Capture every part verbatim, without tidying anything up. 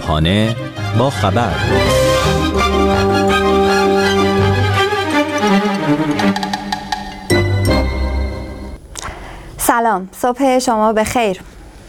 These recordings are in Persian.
صبحانه با خبر. سلام، صبح شما بخیر.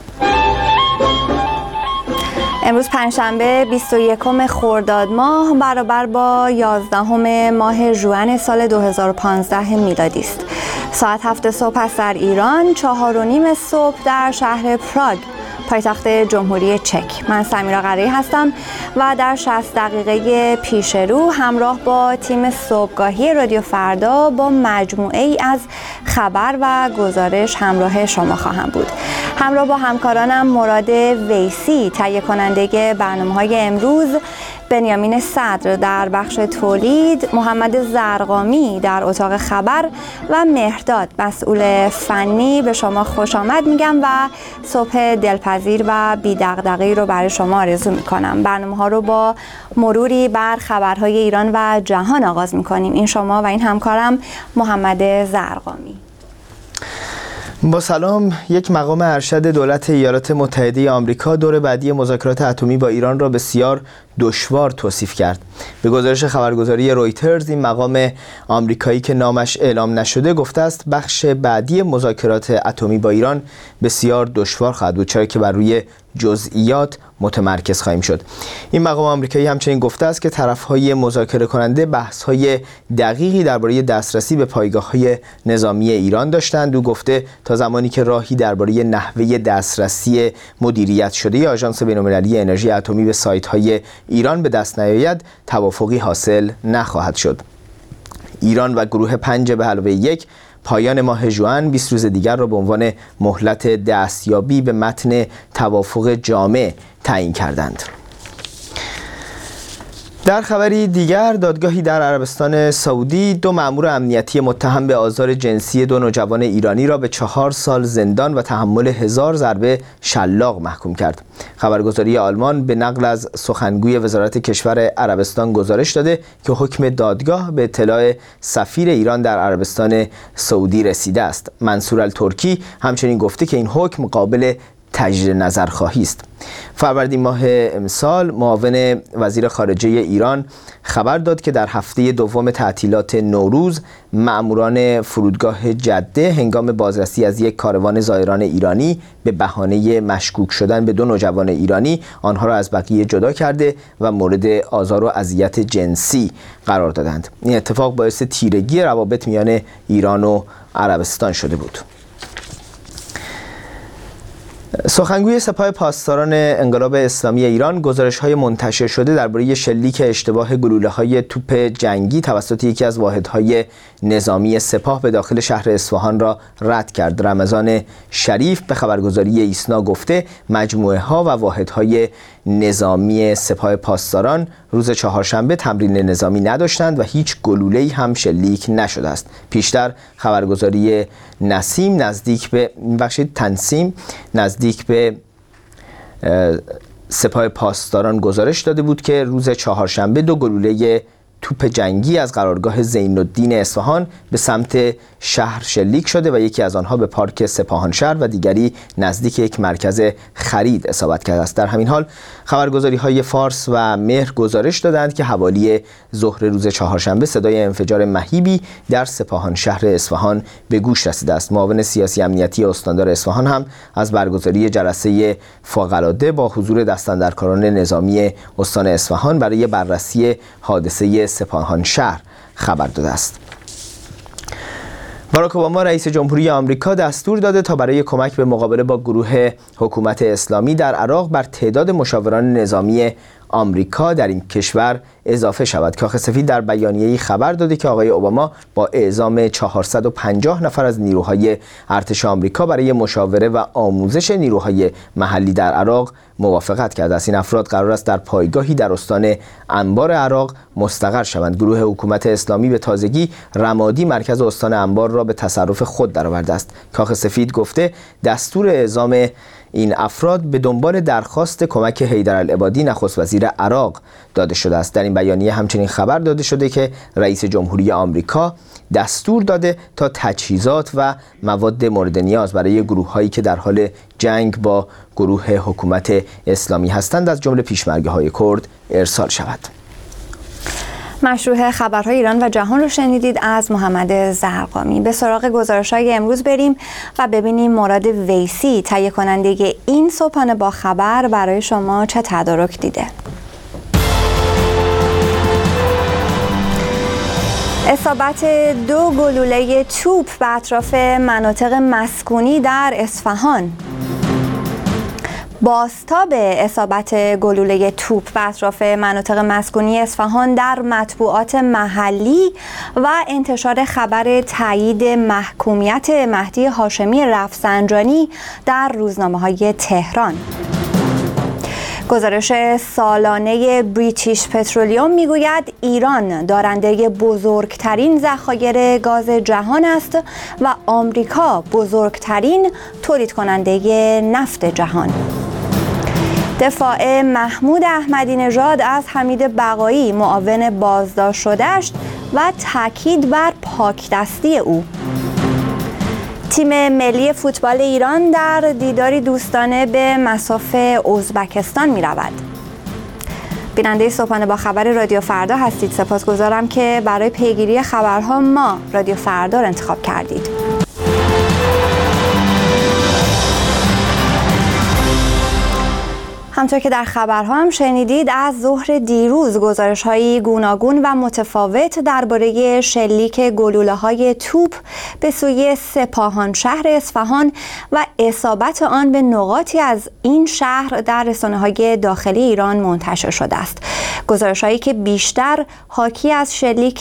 امروز پنجشنبه بیست و یکم خرداد ماه برابر با یازدهم ماه ژوئن سال دو هزار و پانزده میلادی است. ساعت هفت صبح است در ایران، چهار و نیم صبح در شهر پراگ، پایتخت جمهوری چک. من سمیرا قره‌ای هستم و در شصت دقیقه پیش رو همراه با تیم صبحگاهی رادیو فردا با مجموعه ای از خبر و گزارش همراه شما خواهم بود. همراه با همکارانم مراد ویسی تهیه کننده برنامه‌های امروز، بنیامین صدر در بخش تولید، محمد زرقامی در اتاق خبر و مهرداد مسئول فنی به شما خوش آمد میگم و صبح دلپذیر و بی دغدغه‌ای رو برای شما آرزو میکنم. برنامه‌ها رو با مروری بر خبرهای ایران و جهان آغاز میکنیم. این شما و این همکارم محمد زرقامی. با سلام. یک مقام ارشد دولت ایالات متحده آمریکا دور بعدی مذاکرات اتمی با ایران را بسیار دشوار توصیف کرد. به گزارش خبرگزاری رویترز، این مقام آمریکایی که نامش اعلام نشده گفته است بخش بعدی مذاکرات اتمی با ایران بسیار دشوار خواهد بود، چرا که بر روی جزئیات متمرکز خواهیم شد. این مقام آمریکایی همچنین گفته است که طرف‌های مذاکره کننده بحث‌های دقیقی درباره دسترسی به پایگاه‌های نظامی ایران داشتند. او گفته تا زمانی که راهی درباره نحوه دسترسی مدیریت شده آژانس بین‌المللی انرژی اتمی به سایت‌های ایران به دست نیاید، توافقی حاصل نخواهد شد. ایران و گروه پنج به علاوه یک پایان ماه ژوئن بیست روز دیگر را به عنوان مهلت دستیابی به متن توافق جامع تعیین کردند. در خبری دیگر، دادگاهی در عربستان سعودی دو مأمور امنیتی متهم به آزار جنسی دو نوجوان ایرانی را به چهار سال زندان و تحمل هزار ضربه شلاق محکوم کرد. خبرگزاری آلمان به نقل از سخنگوی وزارت کشور عربستان گزارش داده که حکم دادگاه به اطلاع سفیر ایران در عربستان سعودی رسیده است. منصور الترکی همچنین گفته که این حکم قابل تجدید نظر خواهی است. فروردین ماه امسال معاون وزیر خارجه ایران خبر داد که در هفته دوم تعطیلات نوروز مأموران فرودگاه جده هنگام بازرسی از یک کاروان زائران ایرانی به بهانه مشکوک شدن به دو نوجوان ایرانی آنها را از بقیه جدا کرده و مورد آزار و اذیت جنسی قرار دادند. این اتفاق باعث تیرگی روابط میان ایران و عربستان شده بود. سخنگوی سپاه پاسداران انقلاب اسلامی ایران گزارش‌های منتشر شده درباره شلیک اشتباه گلوله‌های توپ جنگی توسط یکی از واحدهای نظامی سپاه به داخل شهر اصفهان را رد کرد. رمضان شریف به خبرگزاری ایسنا گفته مجموعه‌ها و واحدهای نظامی سپاه پاسداران روز چهارشنبه تمرین نظامی نداشتند و هیچ گلوله‌ای هم شلیک نشده است. پیشتر خبرگزاری نسیم نزدیک به بخش تنسیم نزدیک به سپاه پاسداران گزارش داده بود که روز چهارشنبه دو گلوله توپ جنگی از قرارگاه زین الدین اصفهان به سمت شهر شلیک شده و یکی از آنها به پارک سپاهانشهر و دیگری نزدیک یک مرکز خرید اصابت کرده است. در همین حال خبرگزاری‌های فارس و مهر گزارش دادند که حوالی ظهر روز چهارشنبه صدای انفجار مهیبی در سپاهانشهر اصفهان به گوش رسیده است. معاون سیاسی امنیتی استاندار اصفهان هم از برگزاری جلسه فوق‌العاده با حضور دستاندرکاران نظامی استان اصفهان برای بررسی حادثه سپاهانشهر خبر داده است. باراک اوباما رئیس جمهوری آمریکا دستور داده تا برای کمک به مقابله با گروه حکومت اسلامی در عراق بر تعداد مشاوران نظامی آمریکا در این کشور اضافه شود. کاخ سفید در بیانیه‌ای خبر داده که آقای اوباما با اعزام چهارصد و پنجاه نفر از نیروهای ارتش آمریکا برای مشاوره و آموزش نیروهای محلی در عراق موافقت کرده است. این افراد قرار است در پایگاهی در استان انبار عراق مستقر شوند. گروه حکومت اسلامی به تازگی رمادی مرکز استان انبار را به تصرف خود درآورده است. کاخ سفید گفته دستور اعزام این افراد به دنبال درخواست کمک حیدرالعبادی نخست وزیر عراق داده شده است. در این بیانیه همچنین خبر داده شده که رئیس جمهوری آمریکا دستور داده تا تجهیزات و مواد مورد نیاز برای گروه‌هایی که در حال جنگ با گروه حکومت اسلامی هستند از جمله پیشمرگه‌های کرد ارسال شود. مشروع خبرهای ایران و جهان رو شنیدید از محمد زرقامی. به سراغ گزارش‌های امروز بریم و ببینیم مراد ویسی تهیه کننده این صبحانه با خبر برای شما چه تدارک دیده. اصابت دو گلوله توپ به اطراف مناطق مسکونی در اصفهان. بازتاب اصابت گلوله توپ به اطراف مناطق مسکونی اصفهان در مطبوعات محلی و انتشار خبر تایید محکومیت مهدی هاشمی رفسنجانی در روزنامه‌های تهران. گزارش سالانه بریتیش پترولیوم میگوید ایران دارنده بزرگترین ذخایر گاز جهان است و آمریکا بزرگترین تولید کننده نفت جهان. دفاع محمود احمدی نژاد از حمید بقایی معاون بازداشت شده‌اش و تاکید بر پاکدستی او. تیم ملی فوتبال ایران در دیداری دوستانه به مصاف ازبکستان می رود. بیننده صبحانه با خبر رادیو فردا هستید. سپاسگزارم که برای پیگیری خبرها ما رادیو فردا را انتخاب کردید. همطور که در خبرها هم شنیدید، از ظهر دیروز گزارش‌های گوناگون و متفاوت درباره شلیک گلوله‌های توپ به سوی سپاهان شهر اصفهان و اصابت آن به نقاطی از این شهر در رسانه‌های داخلی ایران منتشر شده است. گزارش‌هایی که بیشتر حاکی از شلیک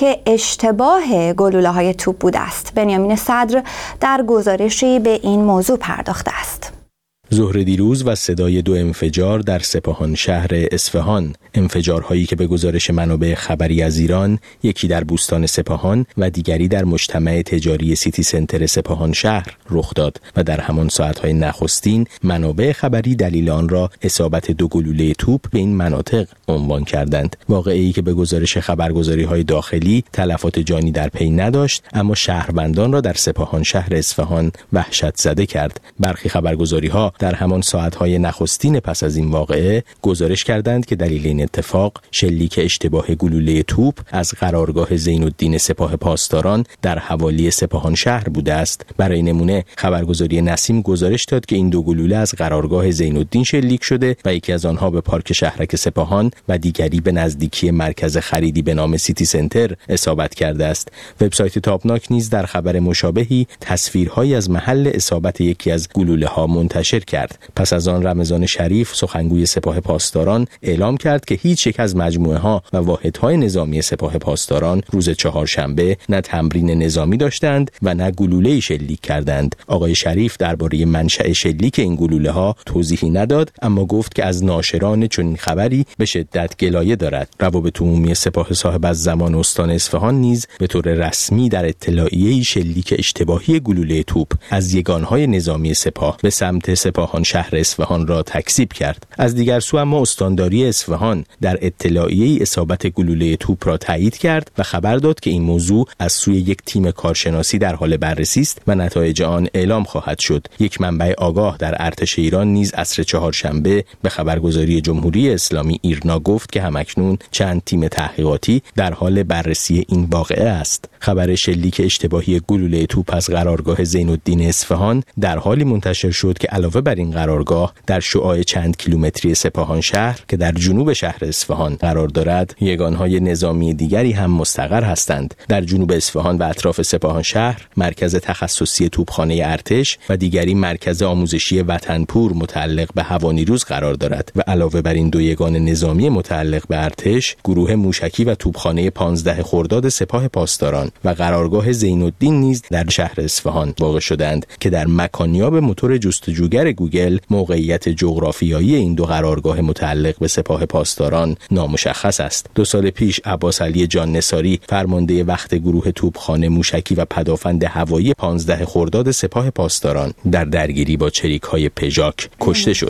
اشتباه گلوله‌های توپ بوده است. بنیامین صدر در گزارشی به این موضوع پرداخته است. ظهر دیروز و صدای دو انفجار در سپاهان شهر اصفهان، انفجارهایی که به گزارش منابع خبری از ایران یکی در بوستان سپاهان و دیگری در مجتمع تجاری سیتی سنتر سپاهان شهر رخ داد و در همان ساعتهای نخستین منابع خبری دلیل آن را اصابت دو گلوله توپ به این مناطق عنوان کردند. واقعه‌ای که به گزارش خبرگزاری‌های داخلی تلفات جانی در پی نداشت، اما شهروندان را در سپاهان شهر اصفهان وحشت زده کرد. برخی خبرگزاری‌ها در همان ساعتهای نخستین پس از این واقعه گزارش کردند که دلیل این اتفاق شلیک اشتباه گلوله توپ از قرارگاه زین‌الدین سپاه پاسداران در حوالی سپاهان شهر بوده است. برای نمونه خبرگزاری نسیم گزارش داد که این دو گلوله از قرارگاه زین‌الدین شلیک شده و یکی از آنها به پارک شهرک سپاهان و دیگری به نزدیکی مرکز خریدی به نام سیتی سنتر اصابت کرده است. وبسایت تابناک نیز در خبر مشابهی تصویرهایی از محل اصابت یکی از گلوله‌ها منتشر کرد. پس از آن رمضان شریف سخنگوی سپاه پاسداران اعلام کرد که هیچ یک از مجموعه ها و واحدهای نظامی سپاه پاسداران روز چهارشنبه نه تمرین نظامی داشتند و نه گلوله‌ای شلیک کردند. آقای شریف درباره منشأ شلیک این گلوله ها توضیحی نداد، اما گفت که از ناشران چنین خبری به شدت گلایه دارد. روابط عمومی سپاه صاحب از زمان استان اصفهان نیز به طور رسمی در اطلاعیه‌ای شلیک اشتباهی گلوله توپ از یگانهای نظامی سپاه به سمت سپاهان شهر اصفهان را تکذیب کرد. از دیگر سو اما استانداری اصفهان در اطلاعیه‌ای اصابت گلوله توپ را تایید کرد و خبر داد که این موضوع از سوی یک تیم کارشناسی در حال بررسی است و نتایج آن اعلام خواهد شد. یک منبع آگاه در ارتش ایران نیز عصر چهارشنبه به خبرگزاری جمهوری اسلامی ایرنا گفت که همکنون چند تیم تحقیقاتی در حال بررسی این واقعه است. خبر شلیک اشتباهی گلوله توپ از قرارگاه زین‌الدین اصفهان در حالی منتشر شد که علاوه بر این قرارگاه در شعاع چند کیلومتری سپاهان شهر که در جنوب شهر اصفهان قرار دارد، یگانهای نظامی دیگری هم مستقر هستند. در جنوب اصفهان و اطراف سپاهان شهر مرکز تخصصی توپخانه ارتش و دیگری مرکز آموزشی وطنپور متعلق به هوانیروز قرار دارد و علاوه بر این دو یگان نظامی متعلق به ارتش، گروه موشکی و توپخانه پانزده خرداد سپاه پاسداران و قرارگاه زین‌الدین نیز در شهر اصفهان واقع شدند که در مکانیاب موتور جستجوگر گوگل موقعیت جغرافیایی این دو قرارگاه متعلق به سپاه پاسداران نامشخص است. دو سال پیش عباس علی جان نثاری فرمانده وقت گروه توپخانه موشکی و پدافند هوایی پانزده خرداد سپاه پاسداران در درگیری با چریک‌های پژاک کشته شد.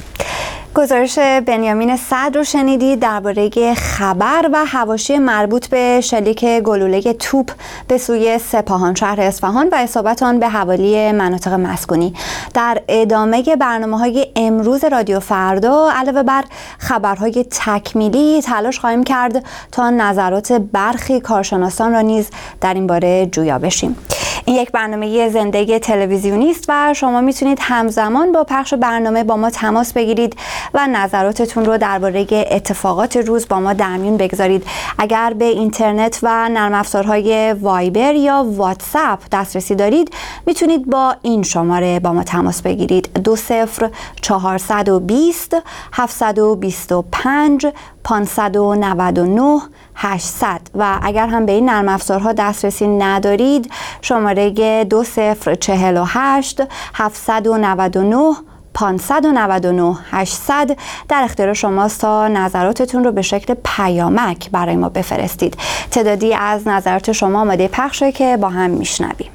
گزارش بنیامین صدر رو شنیدید درباره خبر و حواشی مربوط به شلیک گلوله توپ به سوی سپاهان شهر اصفهان و اصابت آن به حوالی مناطق مسکونی. در ادامه برنامه‌های امروز رادیو فردا علاوه بر خبرهای تکمیلی تلاش خواهیم کرد تا نظرات برخی کارشناسان را نیز در این باره جویا بشیم. این یک برنامه زنده تلویزیونی است و شما میتونید همزمان با پخش برنامه با ما تماس بگیرید و نظراتتون رو درباره اتفاقات روز با ما در میون بگذارید. اگر به اینترنت و نرم افزارهای وایبر یا واتساپ دسترسی دارید میتونید با این شماره با ما تماس بگیرید: دو صفر چهارصد و بیست هفتصد و بیست و پنج پانصد و نود و نه هشتصد. و اگر هم به این نرم افزارها دسترسی ندارید شماره دو صفر چهل و هشت هفتصد و نود و نه پانصد و نود و نه هشتصد در اختیار شماست تا نظراتتون رو به شکل پیامک برای ما بفرستید. تعدادی از نظرات شما آماده پخشه که با هم میشنویم.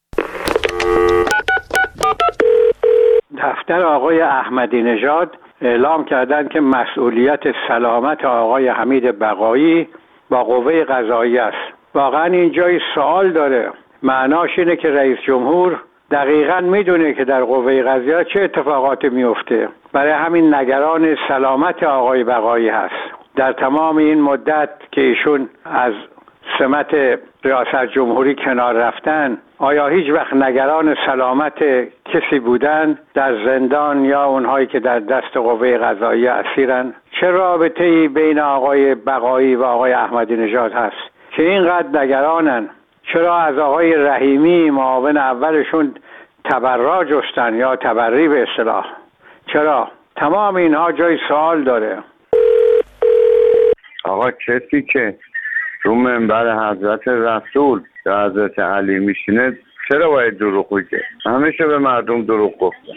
دفتر آقای احمدی نژاد اعلام کردند که مسئولیت سلامت آقای حمید بقایی با قوه قضاییه است. واقعا این جای سوال داره. معناش اینه که رئیس جمهور دقیقاً میدونه که در قوه قضاییه چه اتفاقاتی میفته، برای همین نگران سلامت آقای بقایی هست. در تمام این مدت که ایشون از سمت ریاست جمهوری کنار رفتن، آیا هیچ وقت نگران سلامت کسی بودن در زندان یا اونهایی که در دست قوه قضاییه اسیرن؟ چه رابطه‌ای بین آقای بقایی و آقای احمدی نژاد هست که اینقدر نگرانن؟ چرا از آقای رحیمی معاون اولشون تبرع جستن یا تبری به اصطلاح؟ چرا؟ تمام اینها جای سوال داره. آقا کسی که رو منبر حضرت رسول یا حضرت علی میشینه چرا باید دروغ بگه؟ همیشه به مردم دروغ گفتن.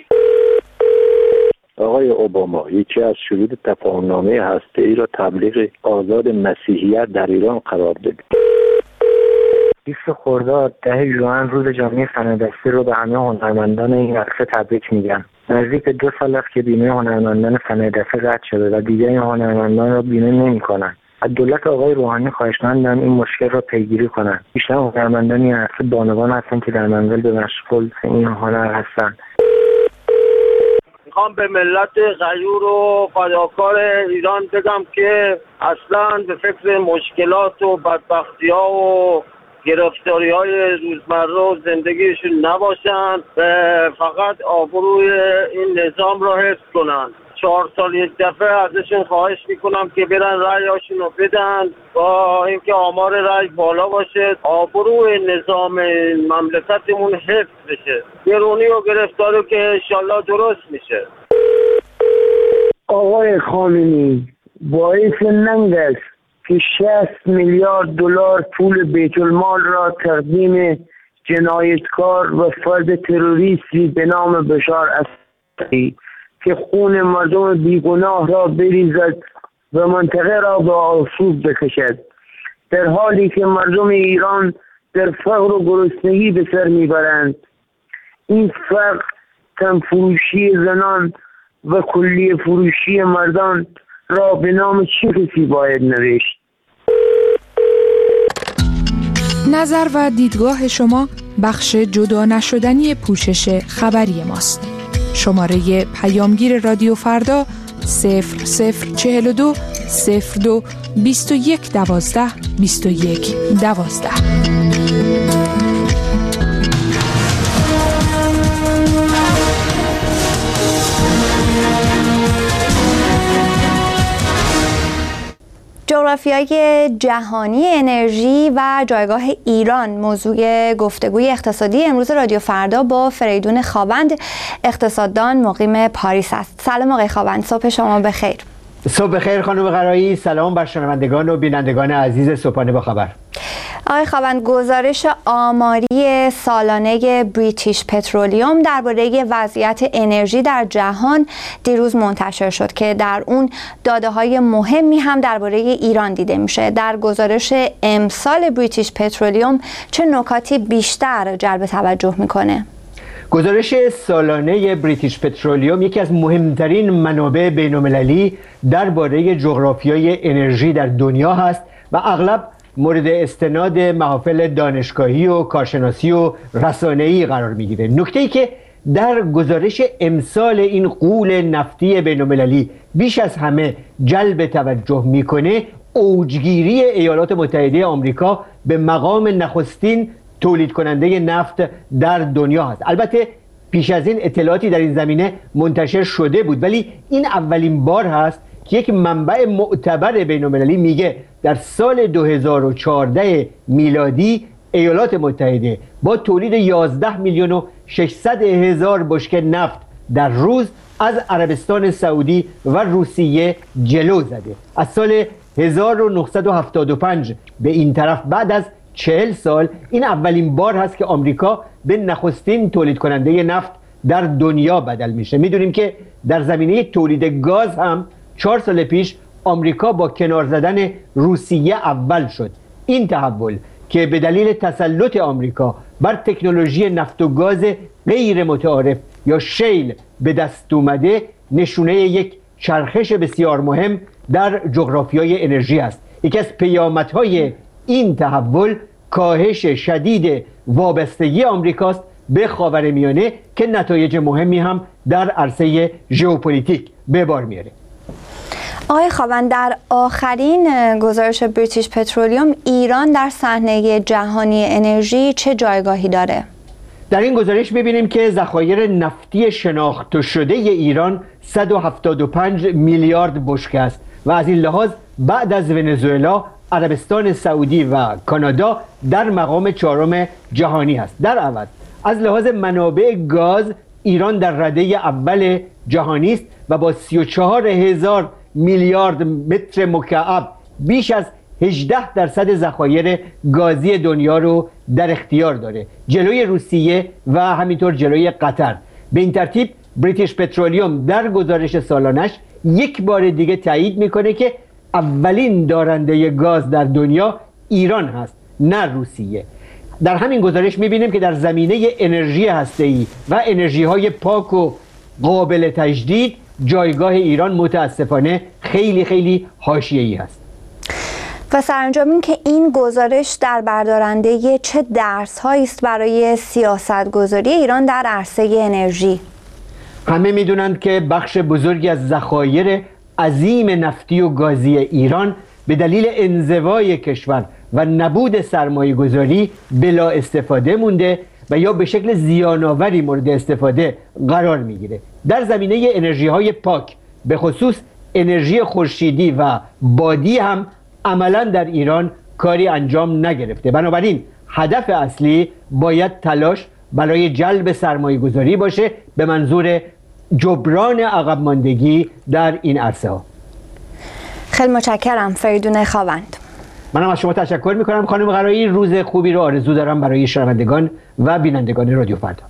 آقای اوباما یکی از شروط تفاهم‌نامه هسته‌ای را تبلیغ آزاد مسیحیت در ایران قرار داد. بیست خرداد ده ژوئن روز جامعه فنادستی رو به همه هنرمندان این عرصه تبریک میگم. نزدیک دو سال است که بیمه هنرمندان فنادستی رد شده و دیگر این هنرمندان را بیمه نمی‌کنند. از دولت آقای روحانی خواهشمندم این مشکل را پیگیری کنند. بیشتر هنرمندان این عرصه بانوان هستند که در منزل به مشغول این هنر هستند. میخوام به ملت غیور و فداکار ایران بگم که اصلا به فکر مشکلات و بدبختی‌ها و گرفتاری های روزمره و زندگیشون نباشن، فقط آبروی این نظام را حفظ کنن. چهار سال یک دفعه ازشون خواهش میکنم که برن رأیاشون رو بدن با اینکه آمار رأی بالا باشه، آبروی نظام مملکتمون حفظ بشه. گرونی و گرفتاری که انشالله درست میشه. آقای خامنه‌ای باعث ننگ است که شصت میلیارد دلار پول بیت المال را تقدیم جنایتکار و فرد تروریستی به نام بشار اسدی که خون مردم بیگناه را بریزد و منطقه را به آسیب بکشد، در حالی که مردم ایران در فقر و گرسنگی به سر میبرند. این فقر تنفروشی زنان و کلیه فروشی مردان را به نام چه کسی باید نوشت؟ نظر و دیدگاه شما بخش جدا نشدنی پوشش خبری ماست. شماره پیامگیر رادیو فردا صفر صفر چهل و دو صفر دو بیست و یک دوازده بیست و یک دوازده. جغرافیای جهانی انرژی و جایگاه ایران موضوع گفتگوی اقتصادی امروز رادیو فردا با فریدون خاوند، اقتصاددان مقیم پاریس است. سلام آقای خاوند، صبح شما بخیر. صبح بخیر خانم قرایی، سلام بر شنوندگان و بینندگان عزیز صبحانه با خبر. آقای خاوند، گزارش آماری سالانه بریتیش پترولیوم درباره وضعیت انرژی در جهان دیروز منتشر شد که در اون داده‌های مهمی هم درباره ایران دیده میشه. در گزارش امسال بریتیش پترولیوم چه نکاتی بیشتر جلب توجه میکنه؟ گزارش سالانه بریتیش پترولیوم یکی از مهمترین منابع بین‌المللی درباره جغرافیای انرژی در دنیا هست و اغلب مورد استناد محافل دانشگاهی و کارشناسی و رسانه‌ای قرار میگیره. نکته‌ای که در گزارش امسال این غول نفتی بین‌المللی بیش از همه جلب توجه میکنه اوجگیری ایالات متحده آمریکا به مقام نخستین تولید کننده نفت در دنیا هست. البته پیش از این اطلاعاتی در این زمینه منتشر شده بود، ولی این اولین بار هست که یک منبع معتبر بین‌المللی میگه در سال دو هزار و چهارده میلادی ایالات متحده با تولید یازده میلیون و ششصد هزار بشکه نفت در روز از عربستان سعودی و روسیه جلو زده. از سال هزار و نهصد و هفتاد و پنج به این طرف بعد از چهل سال این اولین بار هست که آمریکا به نخستین تولید کننده نفت در دنیا بدل میشه. میدونیم که در زمینه تولید گاز هم چهار سال پیش آمریکا با کنار زدن روسیه اول شد. این تحول که به دلیل تسلط آمریکا بر تکنولوژی نفت و گاز غیر متعارف یا شیل به دست اومده نشونه یک چرخش بسیار مهم در جغرافیای انرژی است. یکی از پیامدهای این تحول کاهش شدید وابستگی آمریکاست به خاورمیانه که نتایج مهمی هم در عرصه ژئوپلیتیک به بار میاره. آقای خاوند، در آخرین گزارش بریتیش پترولیوم ایران در صحنه جهانی انرژی چه جایگاهی داره؟ در این گزارش می‌بینیم که ذخایر نفتی شناخته شده ایران صد و هفتاد و پنج میلیارد بشکه است و از این لحاظ بعد از ونزوئلا عربستان سعودی و کانادا در مقام چهارم جهانی است. در عوض از لحاظ منابع گاز ایران در رده اول جهانی است و با سی و چهار هزار میلیارد متر مکعب بیش از هجده درصد ذخایر گازی دنیا رو در اختیار داره، جلوی روسیه و همینطور جلوی قطر. به این ترتیب بریتیش پترولیوم در گزارش سالانش یک بار دیگه تایید میکنه که اولین دارنده گاز در دنیا ایران هست، نه روسیه. در همین گزارش میبینیم که در زمینه انرژی هسته‌ای و انرژی های پاک و قابل تجدید جایگاه ایران متاسفانه خیلی خیلی حاشیه‌ای هست. و سرانجام این که این گزارش در بردارنده چه درس هایی است برای سیاست گذاری ایران در عرصه انرژی؟ همه میدونند که بخش بزرگی از ذخایر عظیم نفتی و گازی ایران به دلیل انزوای کشور و نبود سرمایه گذاری بلا استفاده مونده و یا به شکل زیان‌آوری مورد استفاده قرار میگیره. در زمینه انرژی های پاک به خصوص انرژی خورشیدی و بادی هم عملا در ایران کاری انجام نگرفته. بنابراین هدف اصلی باید تلاش برای جلب سرمایه گذاری باشه به منظور جبران عقب ماندگی در این عرصه ها. خیلی متشکرم فریدون خاوند. منم از شما تشکر میکنم خانم قرایی. روز خوبی رو آرزو دارم برای شنوندگان و بینندگان رادیو فردا.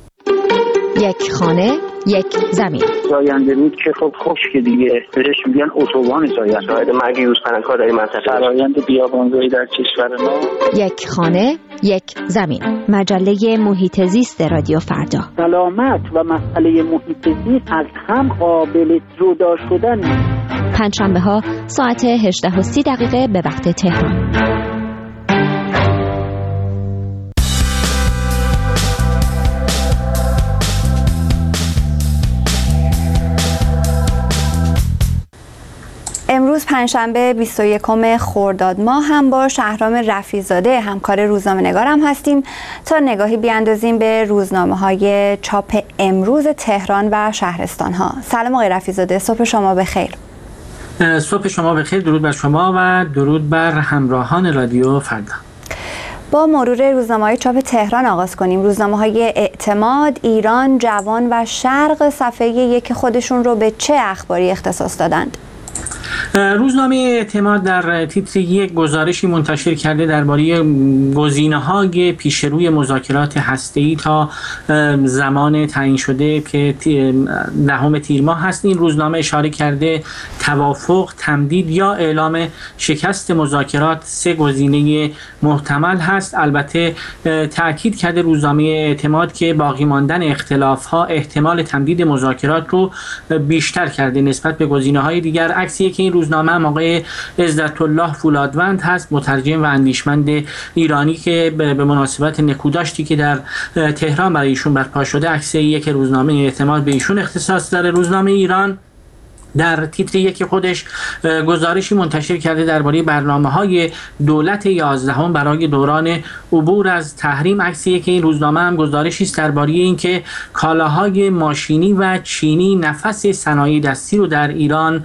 یک خانه یک زمین. زاینده رود که خب خشک دیگه، بهش میگن اتوبان زاینده. شاهد مرگ یوز پلنگ‌ها در این منطقه. فرآیند بیابانزایی در کشور ما. یک خانه یک زمین. مجله محیط زیست رادیو فردا. سلامت و مسئله محیط زیست از هم قابل جدا شدن نیست. پنجشنبه ها ساعت هجده و سی دقیقه به وقت تهران. امروز پنجشنبه بیست و یکم خرداد ماه هم با شهرام رفیع‌زاده همکار روزنامه‌نگارم هستیم تا نگاهی بیاندازیم به روزنامه‌های چاپ امروز تهران و شهرستان‌ها. سلام آقای رفیع‌زاده، صبح شما بخیر. صبح شما بخیر، درود بر شما و درود بر همراهان رادیو فردا. با مرور روزنامه‌های چاپ تهران آغاز کنیم. روزنامه‌های اعتماد، ایران، جوان و شرق صفحه یک خودشون رو به چه اخباری اختصاص دادند؟ روزنامه اعتماد در تیتر یک گزارشی منتشر کرده درباره گزینه‌های پیشروی مذاکرات هسته‌ای تا زمان تعیین شده که دهم تیر ماه هست. این روزنامه اشاره کرده توافق، تمدید یا اعلام شکست مذاکرات سه گزینه محتمل هست. البته تأکید کرده روزنامه اعتماد که باقی ماندن اختلاف‌ها احتمال تمدید مذاکرات رو بیشتر کرده نسبت به گزینه‌های دیگر. عکسی که این روزنامه هم آقای عزت الله فولادوند هست، مترجم و اندیشمند ایرانی که به مناسبت نکوداشتی که در تهران برای ایشون برپا شده عکسیه که روزنامه اعتماد به ایشون اختصاص داره. روزنامه ایران در تیتر یک خودش گزارشی منتشر کرده درباره برنامه‌های دولت یازدهم برای دوران عبور از تحریم. عکسیه که این روزنامه هم گزارشی است درباره اینکه کالاهای ماشینی و چینی نفس صنایع دستی رو در ایران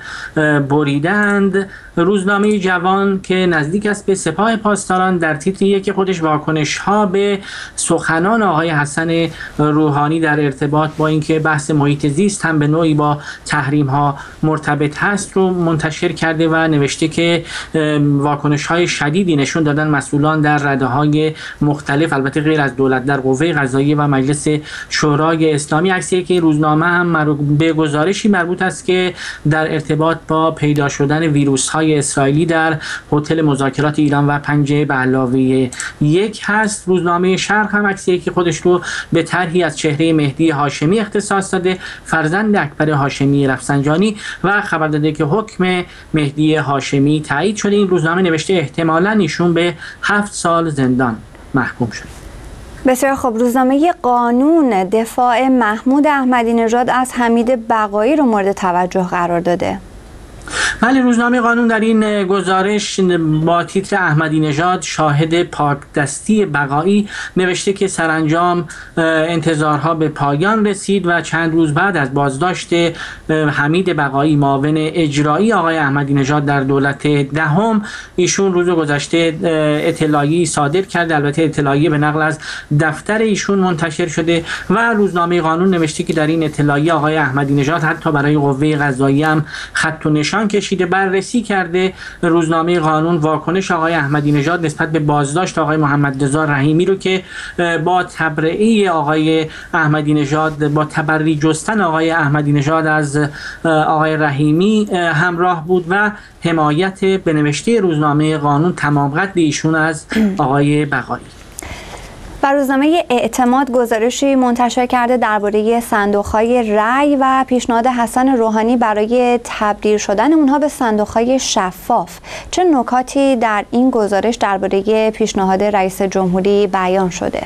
بریدند. روزنامه جوان که نزدیک است به سپاه پاسداران در تیتر یک خودش واکنش‌ها به سخنان آقای حسن روحانی در ارتباط با اینکه بحث محیط زیست هم به نوعی با تحریم‌ها مرتبط هست رو منتشر کرده و نوشته که واکنش‌های شدیدی نشون دادن مسئولان در رده‌های مختلف، البته غیر از دولت، در قوه قضاییه و مجلس شورای اسلامی. عکسیه که روزنامه هم به گزارشی مربوط است که در ارتباط با پیدا شدن ویروس‌های اسرائیلی در هتل مذاکرات ایران و پنجه به علاوه یک هست. روزنامه شرق هم عکسیه که خودش رو به طرحی از چهره مهدی هاشمی اختصاص داده، فرزند اکبر هاشمی رفسنجانی، و خبر داده که حکم مهدی هاشمی تایید شده. این روزنامه نوشته احتمالاً ایشون به هفت سال زندان محکوم شده. بسیار خوب. روزنامه قانون دفاع محمود احمدی نژاد از حمید بقایی رو مورد توجه قرار داده. بله، روزنامه قانون در این گزارش با تیتر احمدی نژاد شاهد پاک دستی بقایی نوشته که سرانجام انتظارها به پایان رسید و چند روز بعد از بازداشت حمید بقایی معاون اجرایی آقای احمدی نژاد در دولت دهم، ایشون روز گذشته اطلاعیه‌ای صادر کرد. البته اطلاعیه به نقل از دفتر ایشون منتشر شده و روزنامه قانون نوشته که در این اطلاعیه آقای احمدی نژاد حتی برای قوه قضاییه هم خط و نشان کشیده. بررسی کرده روزنامه قانون واکنش آقای احمدی نژاد نسبت به بازداشت آقای محمد رضا رحیمی رو که با تبرئه آقای احمدی نژاد، با تبری جستن آقای احمدی نژاد از آقای رحیمی همراه بود و حمایت به نوشته روزنامه قانون تمام قد ایشون از آقای بقایی. و روزنامه اعتماد گزارشی منتشر کرده درباره صندوق‌های رأی و پیشنهاد حسن روحانی برای تبدیل شدن اونها به صندوق‌های شفاف. چه نکاتی در این گزارش درباره پیشنهاد رئیس جمهوری بیان شده؟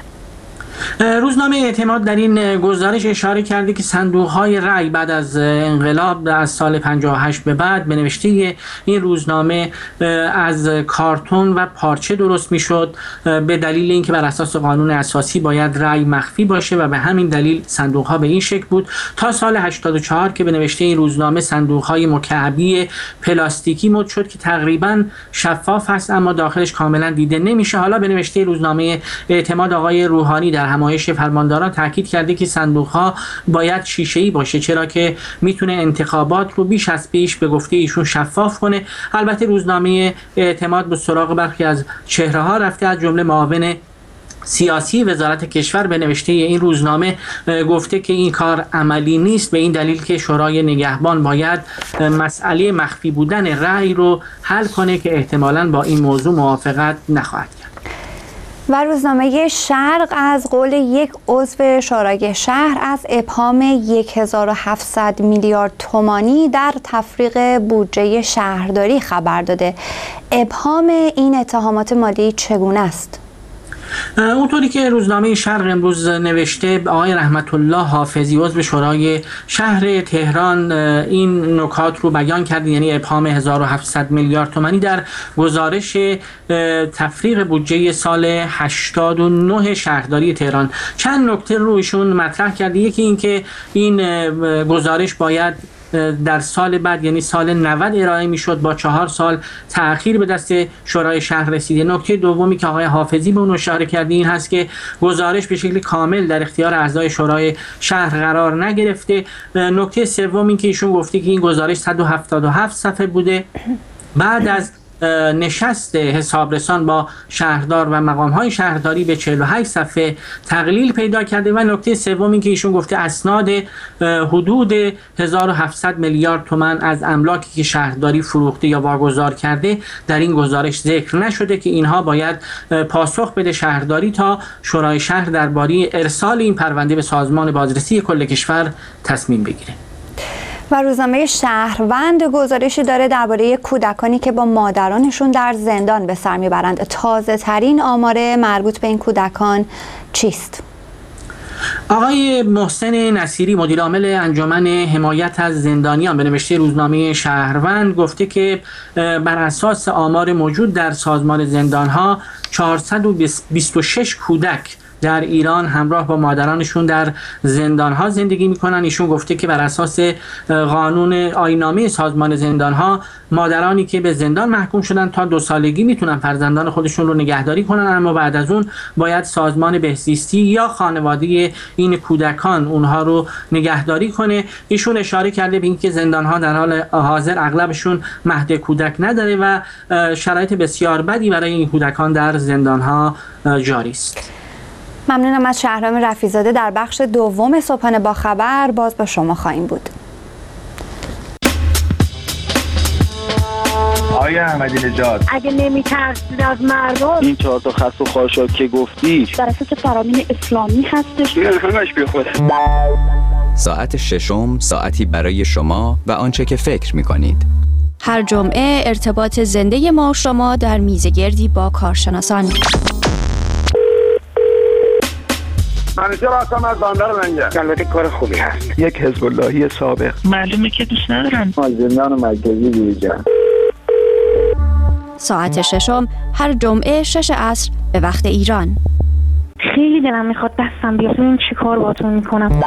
روزنامه اعتماد در این گزارش اشاره کرده که صندوق‌های رأی بعد از انقلاب از سال پنجاه و هشت به بعد به نوشته این روزنامه از کارتون و پارچه درست میشد به دلیل اینکه بر اساس قانون اساسی باید رأی مخفی باشه و به همین دلیل صندوق‌ها به این شکل بود تا سال هشتاد و چهار که به نوشته این روزنامه صندوق‌های مکعبی پلاستیکی مد شد که تقریباً شفاف هست اما داخلش کاملا دیده نمیشه. حالا به نوشته روزنامه اعتماد آقای روحانی در همایش فرمانداران تاکید کرده که صندوق‌ها باید شیشه‌ای باشه چرا که میتونه انتخابات رو بیش از پیش به گفته ایشون شفاف کنه. البته روزنامه اعتماد به سراغ برخی از چهره‌ها رفته، از جمله معاون سیاسی وزارت کشور به نوشته این روزنامه گفته که این کار عملی نیست به این دلیل که شورای نگهبان باید مسئله مخفی بودن رأی رو حل کنه که احتمالاً با این موضوع موافقت نخواهد کرد. و روزنامه شرق از قول یک عضو شورای شهر از ابهام هزار و هفتصد میلیارد تومانی در تفریق بودجه شهرداری خبر داده. ابهام این اتهامات مالی چگونه است؟ اونطوری که روزنامه شرق امروز نوشته، آقای رحمت الله حافظی عضو شورای شهر تهران این نکات رو بیان کرد، یعنی ابهام هزار و هفتصد میلیارد تومانی در گزارش تفریق بودجه سال هشتاد و نه شهرداری تهران. چند نکته رو ایشون مطرح کرد. یکی این که این گزارش باید در سال بعد یعنی سال نود ارائه میشد، با چهار سال تأخیر به دست شورای شهر رسیده. نکته دومی که آقای حافظی به اون اشاره کرده این هست که گزارش به شکل کامل در اختیار اعضای شورای شهر قرار نگرفته. نکته سوم این که ایشون گفته که این گزارش صد و هفتاد و هفت صفحه بوده. بعد از نشست حسابرسان با شهردار و مقام‌های شهرداری به چهل و هشت صفحه تقلیل پیدا کرده. و نکته سوم این که ایشون گفته اسناد حدود هزار و هفتصد میلیارد تومان از املاکی که شهرداری فروخته یا واگذار کرده در این گزارش ذکر نشده که اینها باید پاسخ بده شهرداری تا شورای شهر درباره ارسال این پرونده به سازمان بازرسی کل کشور تصمیم بگیره. و روزنامه شهروند گزارشی داره درباره کودکانی که با مادرانشون در زندان به سر میبرند. تازه ترین آمار مربوط به این کودکان چیست؟ آقای محسن نصیری مدیر عامل انجمن حمایت از زندانیان به نوشته روزنامه شهروند گفته که بر اساس آمار موجود در سازمان زندانها چهارصد و بیست و شش کودک در ایران همراه با مادرانشون در زندانها زندگی میکنن. ایشون گفته که بر اساس قانون آیین‌نامه سازمان زندانها مادرانی که به زندان محکوم شدن تا دو سالگی میتونن فرزندان خودشون رو نگهداری کنن، اما بعد از اون باید سازمان بهزیستی یا خانواده این کودکان اونها رو نگهداری کنه. ایشون اشاره کرده به اینکه زندانها در حال حاضر اغلبشون مهد کودک نداره و شرایط بسیار بدی برای این کودکان در زندانها جاری است. ممنونم از شهرام رفیع‌زاده. در بخش دوم صبحانه با خبر باز با شما خواهیم بود. آقای احمدی نژاد، اگه نمی‌ترسید از مردم، این چهار تا خط و خاشاک که گفتی در اساس فرامین اسلامی هستش. همش بی خود. ساعت ششم ساعتی برای شما و آنچه که فکر می‌کنید. هر جمعه ارتباط زنده ما شما در میزگردی با کارشناسان. منیجر هستم از بندر لنگر. البته کار خوبی هست. یک حزب اللهی سابق. معلومه که دوست ندارن. از زندان مرکزی بیرون. ساعت ششم هر جمعه شش عصر به وقت ایران. خیلی دلم میخواد دستم بیاد ببینم چی کار باهاتون میکنم.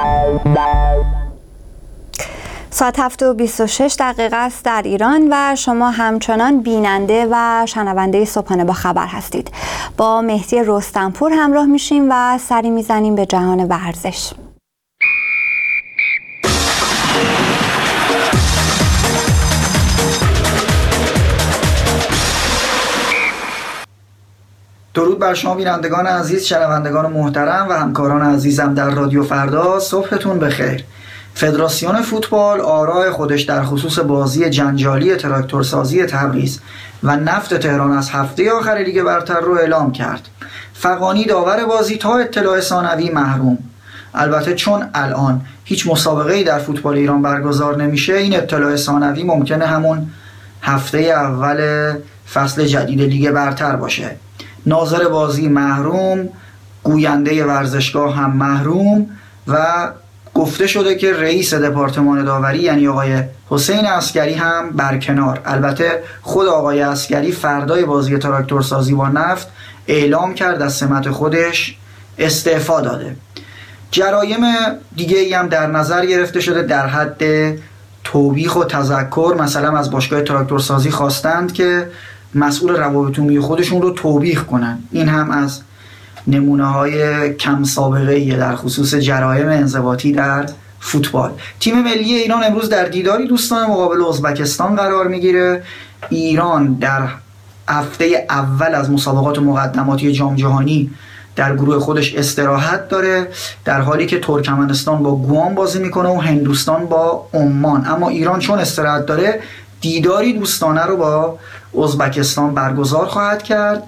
ساعت هفت و بیست و شش دقیقه است در ایران و شما همچنان بیننده و شنونده صبحانه با خبر هستید. با مهدی رستمپور همراه میشیم و سری میزنیم به جهان ورزش. درود بر شما بینندگان عزیز، شنوندگان محترم و همکاران عزیزم در رادیو فردا. صبحتون بخیر. فدراسیون فوتبال آراء خودش در خصوص بازی جنجالی تراکتورسازی تبریز و نفت تهران از هفته آخر لیگ برتر رو اعلام کرد. فغانی داور بازی تا اطلاع ثانوی محروم. البته چون الان هیچ مسابقه‌ای در فوتبال ایران برگزار نمیشه، این اطلاع ثانوی ممکنه همون هفته اول فصل جدید لیگ برتر باشه. ناظر بازی محروم، گوینده ورزشگاه هم محروم و گفته شده که رئیس دپارتمان داوری یعنی آقای حسین عسگری هم برکنار. البته خود آقای عسگری فردای بازی تراکتورسازی با نفت اعلام کرد از سمت خودش استعفا داده. جرایم دیگه ای هم در نظر گرفته شده در حد توبیخ و تذکر. مثلا از باشگاه تراکتورسازی خواستند که مسئول روابط عمومی خودشون رو توبیخ کنن. این هم از نمونه های کم سابقه ایه در خصوص جرایم انضباطی در فوتبال. تیم ملی ایران امروز در دیداری دوستانه مقابل ازبکستان قرار میگیره. ایران در هفته اول از مسابقات مقدماتی جام جهانی در گروه خودش استراحت داره، در حالی که ترکمنستان با گوام بازی میکنه و هندوستان با عمان. اما ایران چون استراحت داره دیداری دوستانه رو با ازبکستان برگزار خواهد کرد.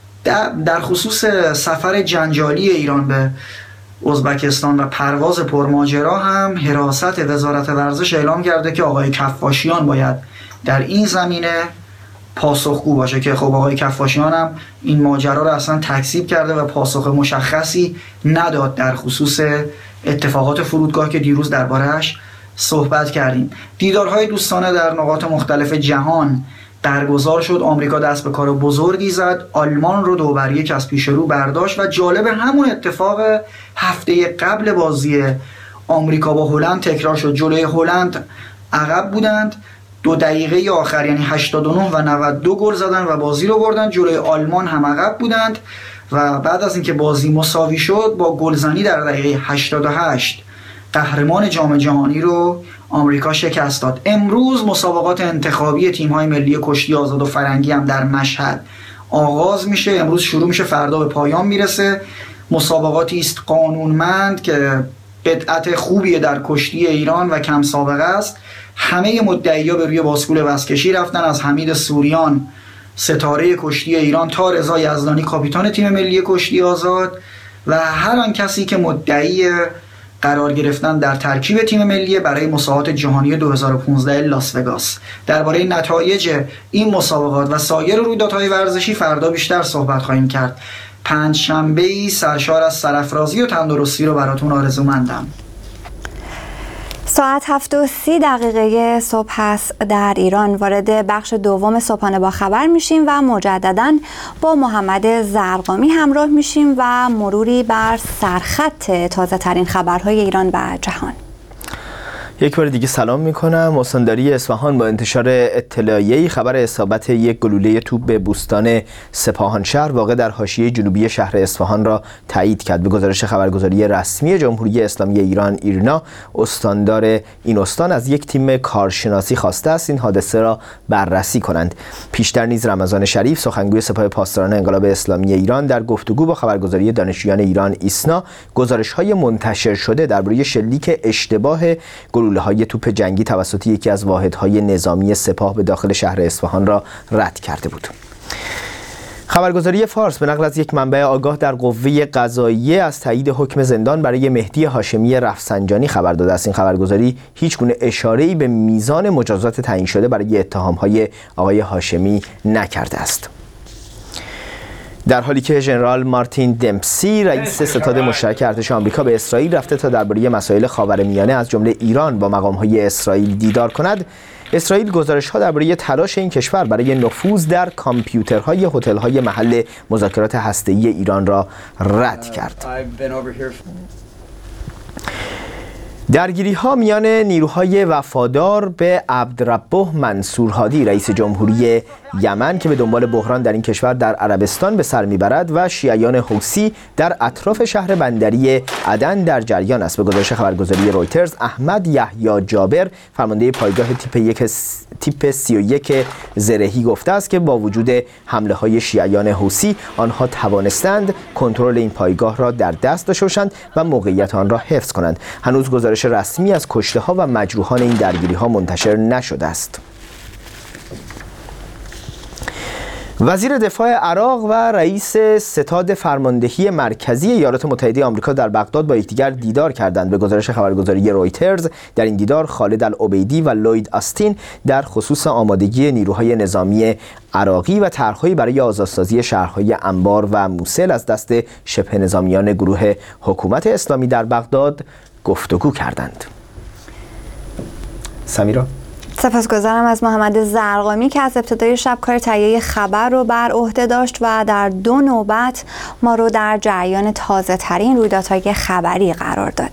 در خصوص سفر جنجالی ایران به ازبکستان و پرواز پرماجرا هم حراست وزارت ورزش اعلام کرده که آقای کفاشیان باید در این زمینه پاسخگو باشه، که خب آقای کفاشیان هم این ماجرا رو اصلا تکذیب کرده و پاسخ مشخصی نداد در خصوص اتفاقات فرودگاه که دیروز درباره‌اش صحبت کردیم. دیدارهای دوستانه در نقاط مختلف جهان برگزار شد. آمریکا دست به کار بزرگی زد، آلمان رو دو بر یک از پیش رو برداشت و جالب همون اتفاق هفته قبل بازی آمریکا با هلند تکرار شد. جلوی هلند عقب بودند، دو دقیقه آخر یعنی هشتاد و نه و نود و دو گل زدن و بازی رو بردن. جلوی آلمان هم عقب بودند و بعد از اینکه بازی مساوی شد با گلزنی در دقیقه هشتاد و هشت قهرمان جام جهانی رو آمریکا شکست داد. امروز مسابقات انتخابی تیم‌های ملی کشتی آزاد و فرنگی هم در مشهد آغاز میشه. امروز شروع میشه، فردا به پایان میرسه. مسابقاتی است قانونمند که بدعت خوبیه در کشتی ایران و کم سابقه است. همه مدعی‌ها به روی باسکول وزکشی رفتن، از حمید سوریان ستاره کشتی ایران تا رضا یزدانی کاپیتان تیم ملی کشتی آزاد و هر آن کسی که مدعی قرار گرفتن در ترکیب تیم ملی برای مسابقات جهانی دو هزار و پانزده لاس وگاس. درباره نتایج این مسابقات و سایر رویدادهای ورزشی فردا بیشتر صحبت خواهیم کرد. پنج شنبه‌ای سرشار از سرافرازی و تندرستی رو براتون آرزومندم. ساعت هفت و سی دقیقه صبح هست در ایران. وارد بخش دوم صبحانه با خبر میشیم و مجدداً با محمد زرقامی همراه میشیم و مروری بر سرخط تازه ترین خبرهای ایران و جهان. یک بار دیگه سلام میکنم. استانداری اصفهان با انتشار اطلاعیه‌ای خبر اصابت یک گلوله توپ به بوستان سپاهانشهر واقع در حاشیه جنوبی شهر اصفهان را تایید کرد. به گزارش خبرگزاری رسمی جمهوری اسلامی ایران ایرنا، استاندار این استان از یک تیم کارشناسی خواسته است این حادثه را بررسی کنند. پیشتر نیز رمضان شریف سخنگوی سپاه پاسداران انقلاب اسلامی ایران در گفتگو با خبرگزاری دانشجویان ایران ایسنا گزارش‌های منتشر شده درباره شلیک اشتباه های توپ جنگی توسط یکی از واحدهای نظامی سپاه به داخل شهر اصفهان را رد کرده بود. خبرگزاری فارس به نقل از یک منبع آگاه در قوه قضاییه از تایید حکم زندان برای مهدی هاشمی رفسنجانی خبر داده است. این خبرگزاری هیچ گونه اشاره‌ای به میزان مجازات تعیین شده برای اتهام‌های آقای هاشمی نکرده است. در حالی که ژنرال مارتین دمپسی رئیس ستاد مشترک ارتش آمریکا به اسرائیل رفته تا درباره مسائل خاورمیانه از جمله ایران با مقام‌های اسرائیل دیدار کند، اسرائیل گزارش‌ها درباره تلاش این کشور برای نفوذ در کامپیوترهای هتل‌های محل مذاکرات هسته‌ای ایران را رد کرد. درگیری ها میان نیروهای وفادار به عبدربه منصور هادی رئیس جمهوری یمن که به دنبال بحران در این کشور در عربستان به سر میبرد و شیعیان حوثی در اطراف شهر بندری عدن در جریان است. به گزارش خبرگزاری رویترز، احمد یحیی جابر فرمانده پایگاه تیپ یک تیپ سی و یک زرهی گفته است که با وجود حمله های شیعیان حوثی آنها توانستند کنترل این پایگاه را در دست داشته باشند و موقعیت آن را حفظ کنند. هنوز گزارش رسمی از کشته ها و مجروحان این درگیری ها منتشر نشده است. وزیر دفاع عراق و رئیس ستاد فرماندهی مرکزی ایالات متحده آمریکا در بغداد با یکدیگر دیدار کردند. به گزارش خبرگزاری رویترز، در این دیدار خالد العبیدی و لوید آستین در خصوص آمادگی نیروهای نظامی عراقی و طرح‌هایی برای آزادسازی شهرهای انبار و موصل از دست شبه نظامیان گروه حکومت اسلامی در بغداد گفتگو کردند. سمیرا، سپاسگزارم از محمد زرقامی که از ابتدای شب کار تهیه خبر رو بر عهده داشت و در دو نوبت ما رو در جریان تازه ترین رویدادهای خبری قرار داد.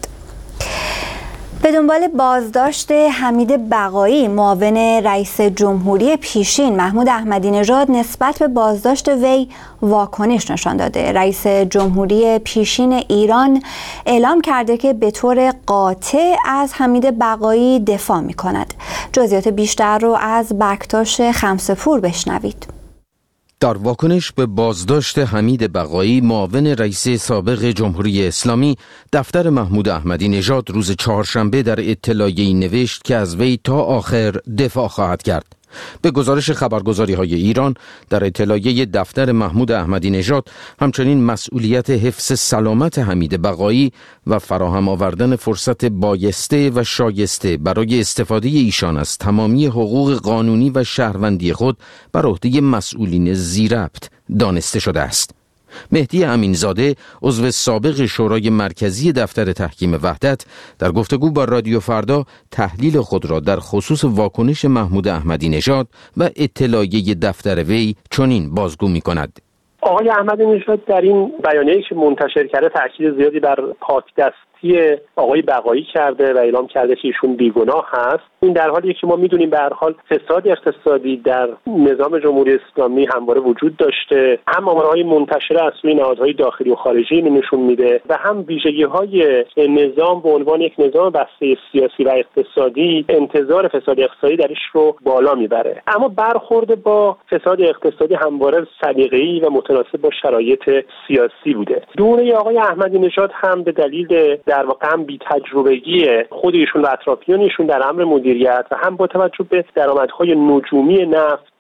به دنبال بازداشت حمید بقایی معاون رئیس جمهوری پیشین محمود احمدی نژاد نسبت به بازداشت وی واکنش نشان داده. رئیس جمهوری پیشین ایران اعلام کرده که به طور قاطع از حمید بقایی دفاع می کند. جزئیات بیشتر رو از بکتاش خمسه‌پور بشنوید. در واکنش به بازداشت حمید بقایی معاون رئیس سابق جمهوری اسلامی، دفتر محمود احمدی نژاد روز چهارشنبه در اطلاعیه‌ای نوشت که از وی تا آخر دفاع خواهد کرد. به گزارش خبرگزاری‌های ایران، در اطلاعیه دفتر محمود احمدی نژاد همچنین مسئولیت حفظ سلامت حمید بقایی و فراهم آوردن فرصت بایسته و شایسته برای استفاده ایشان از تمامی حقوق قانونی و شهروندی خود بر عهده مسئولین ذی‌ربط دانسته شده است. مهدی امینزاده، عضو سابق شورای مرکزی دفتر تحکیم وحدت، در گفتگو با رادیو فردا تحلیل خود را در خصوص واکنش محمود احمدی نژاد و اطلاعیه دفتر وی چنین بازگو می‌کند. آقای احمدی نژاد در این بیانیه‌ای که منتشر کرده تاکید زیادی بر پاکدستی آقای بقایی کرده و اعلام کرده که ایشون بیگناه هست. این در حالیه که ما میدونیم به هر حال فساد اقتصادی در نظام جمهوری اسلامی همواره وجود داشته، هم آمارهای منتشر از سوی نهادهای داخلی و خارجی اینو نشون میده و هم ویژگی‌های نظام به عنوان یک نظام بسته سیاسی و اقتصادی انتظار فساد اقتصادی درش رو بالا میبره. اما برخورد با فساد اقتصادی همواره سلیقه‌ای و متناسب با شرایط سیاسی بوده. دوره آقای احمدی نژاد هم به دلیل در واقع هم بی تجربگی خود ایشون و اطرافیانشون در امر مدیریت و هم با توجه به درآمدهای نجومی نفت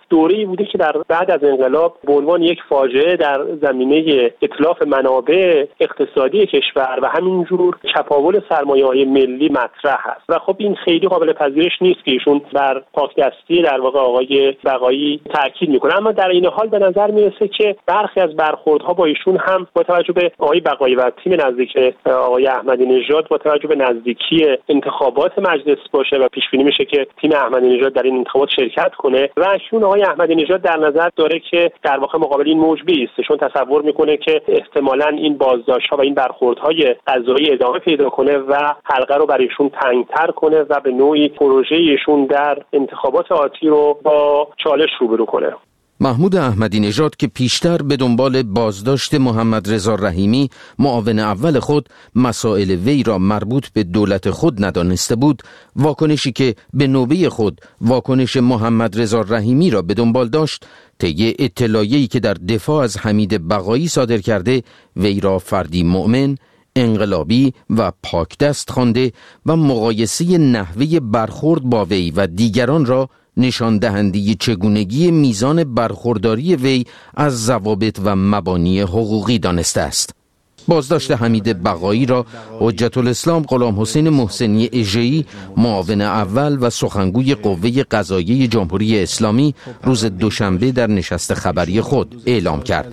دوره‌ای بوده که در بعد از انقلاب به عنوان یک فاجعه در زمینه اتلاف منابع اقتصادی کشور و همینجور چپاول سرمایه‌های ملی مطرح است و خب این خیلی قابل پذیرش نیست که ایشون بر پاکدستی در واقع آقای بقایی تاکید میکنه. اما در این حال به نظر میرسه که برخی از برخوردها با ایشون هم با توجه به آقای بقایی و تیم نزدیک آقای احمدی نژاد با توجه به نزدیکی انتخابات مجلس باشه و پیش بینی میشه که تیم احمدی نژاد در این انتخابات شرکت کنه و اکنون آقای احمدی نژاد در نظر داره که در واقع مقابل این موج بیسته، چون تصور میکنه که احتمالاً این بازداشت‌ها و این برخوردهای قضایی ادامه پیدا کنه و حلقه رو برای ایشون تنگ‌تر کنه و به نوعی پروژه ایشون در انتخابات آتی رو با چالش روبرو کنه. محمود احمدی نژاد که پیشتر به دنبال بازداشت محمد رضا رحیمی معاون اول خود مسائل وی را مربوط به دولت خود ندانسته بود، واکنشی که به نوبه خود واکنش محمد رضا رحیمی را به دنبال داشت، طی اطلاعیه‌ای که در دفاع از حمید بقایی صادر کرده وی را فردی مؤمن، انقلابی و پاکدست خوانده و مقایسه نحوه برخورد با وی و دیگران را نشان دهنده چگونگی میزان برخورداری وی از ضوابط و مبانی حقوقی دانسته است. بازداشت حمید بقایی را حجت الاسلام غلام حسین محسنی اژه‌ای معاون اول و سخنگوی قوه قضاییه جمهوری اسلامی روز دوشنبه در نشست خبری خود اعلام کرد.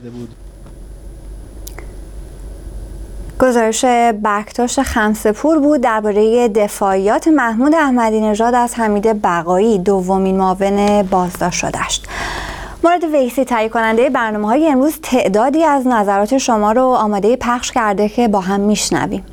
گزارش بکتاش خمسه‌پور بود درباره دفاعیات محمود احمدی نژاد از حمید بقایی، دومین معاون بازداشت شده‌اش. مراد ویسی تهیه کننده برنامه‌های امروز تعدادی از نظرات شما رو آماده پخش کرده که با هم میشنویم.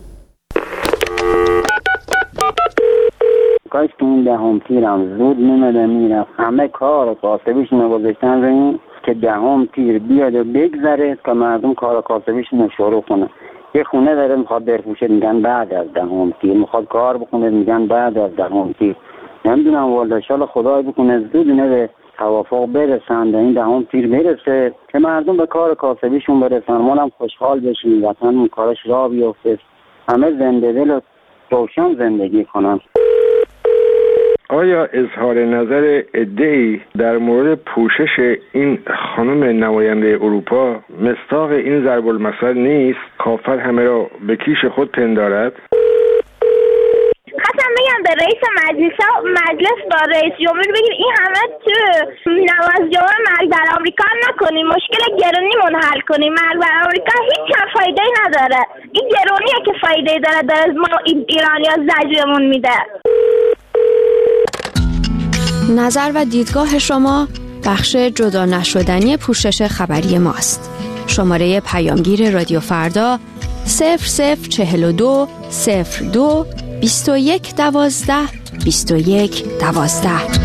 کاش که این دهم تیرم زود نمیده میرفت، همه کار کاسبیشون رو گذاشتن روی که دهم تیر بیاد و بگذره که مردم کار کاسبیشون رو شروع کنه. یه خونه داره میخواد برفروشه میگن بعد از دهم تیر، میخواد کار بکنه میگن بعد از دهم تیر. نمیدونم والله انشالله خدای بکنه زود اینه به توافق برسن، این دهم تیر برسه که مردم به کار کاسبیشون برسن، ما هم خوشحال بشیم، وطنمون کارش راه بیفته، همه زنده دل و روشن زندگی کنن. آیا اظهار نظر عده‌ای در مورد پوشش این خانم نماینده اروپا مصداق این ضرب المثل نیست؟ کافر همه را به کیش خود پندارد؟ خواستم بگم به رئیس مجلس مجلس با رئیس جمهور بگیر این همه تو نواز جوان مرگ بر آمریکا نکنیم، مشکل گرونیمون حل کنیم. مرگ بر آمریکا هیچ فایده نداره، این گرونیه که فایده داره، داره ما ایرانی‌ها زجرمون میده. نظر و دیدگاه شما بخش جدا نشدنی پوشش خبری ماست. شماره پیامگیر رادیو فردا صفر صفر چهل و دو صفر دو بیست و یک دوازده بیست و یک دوازده.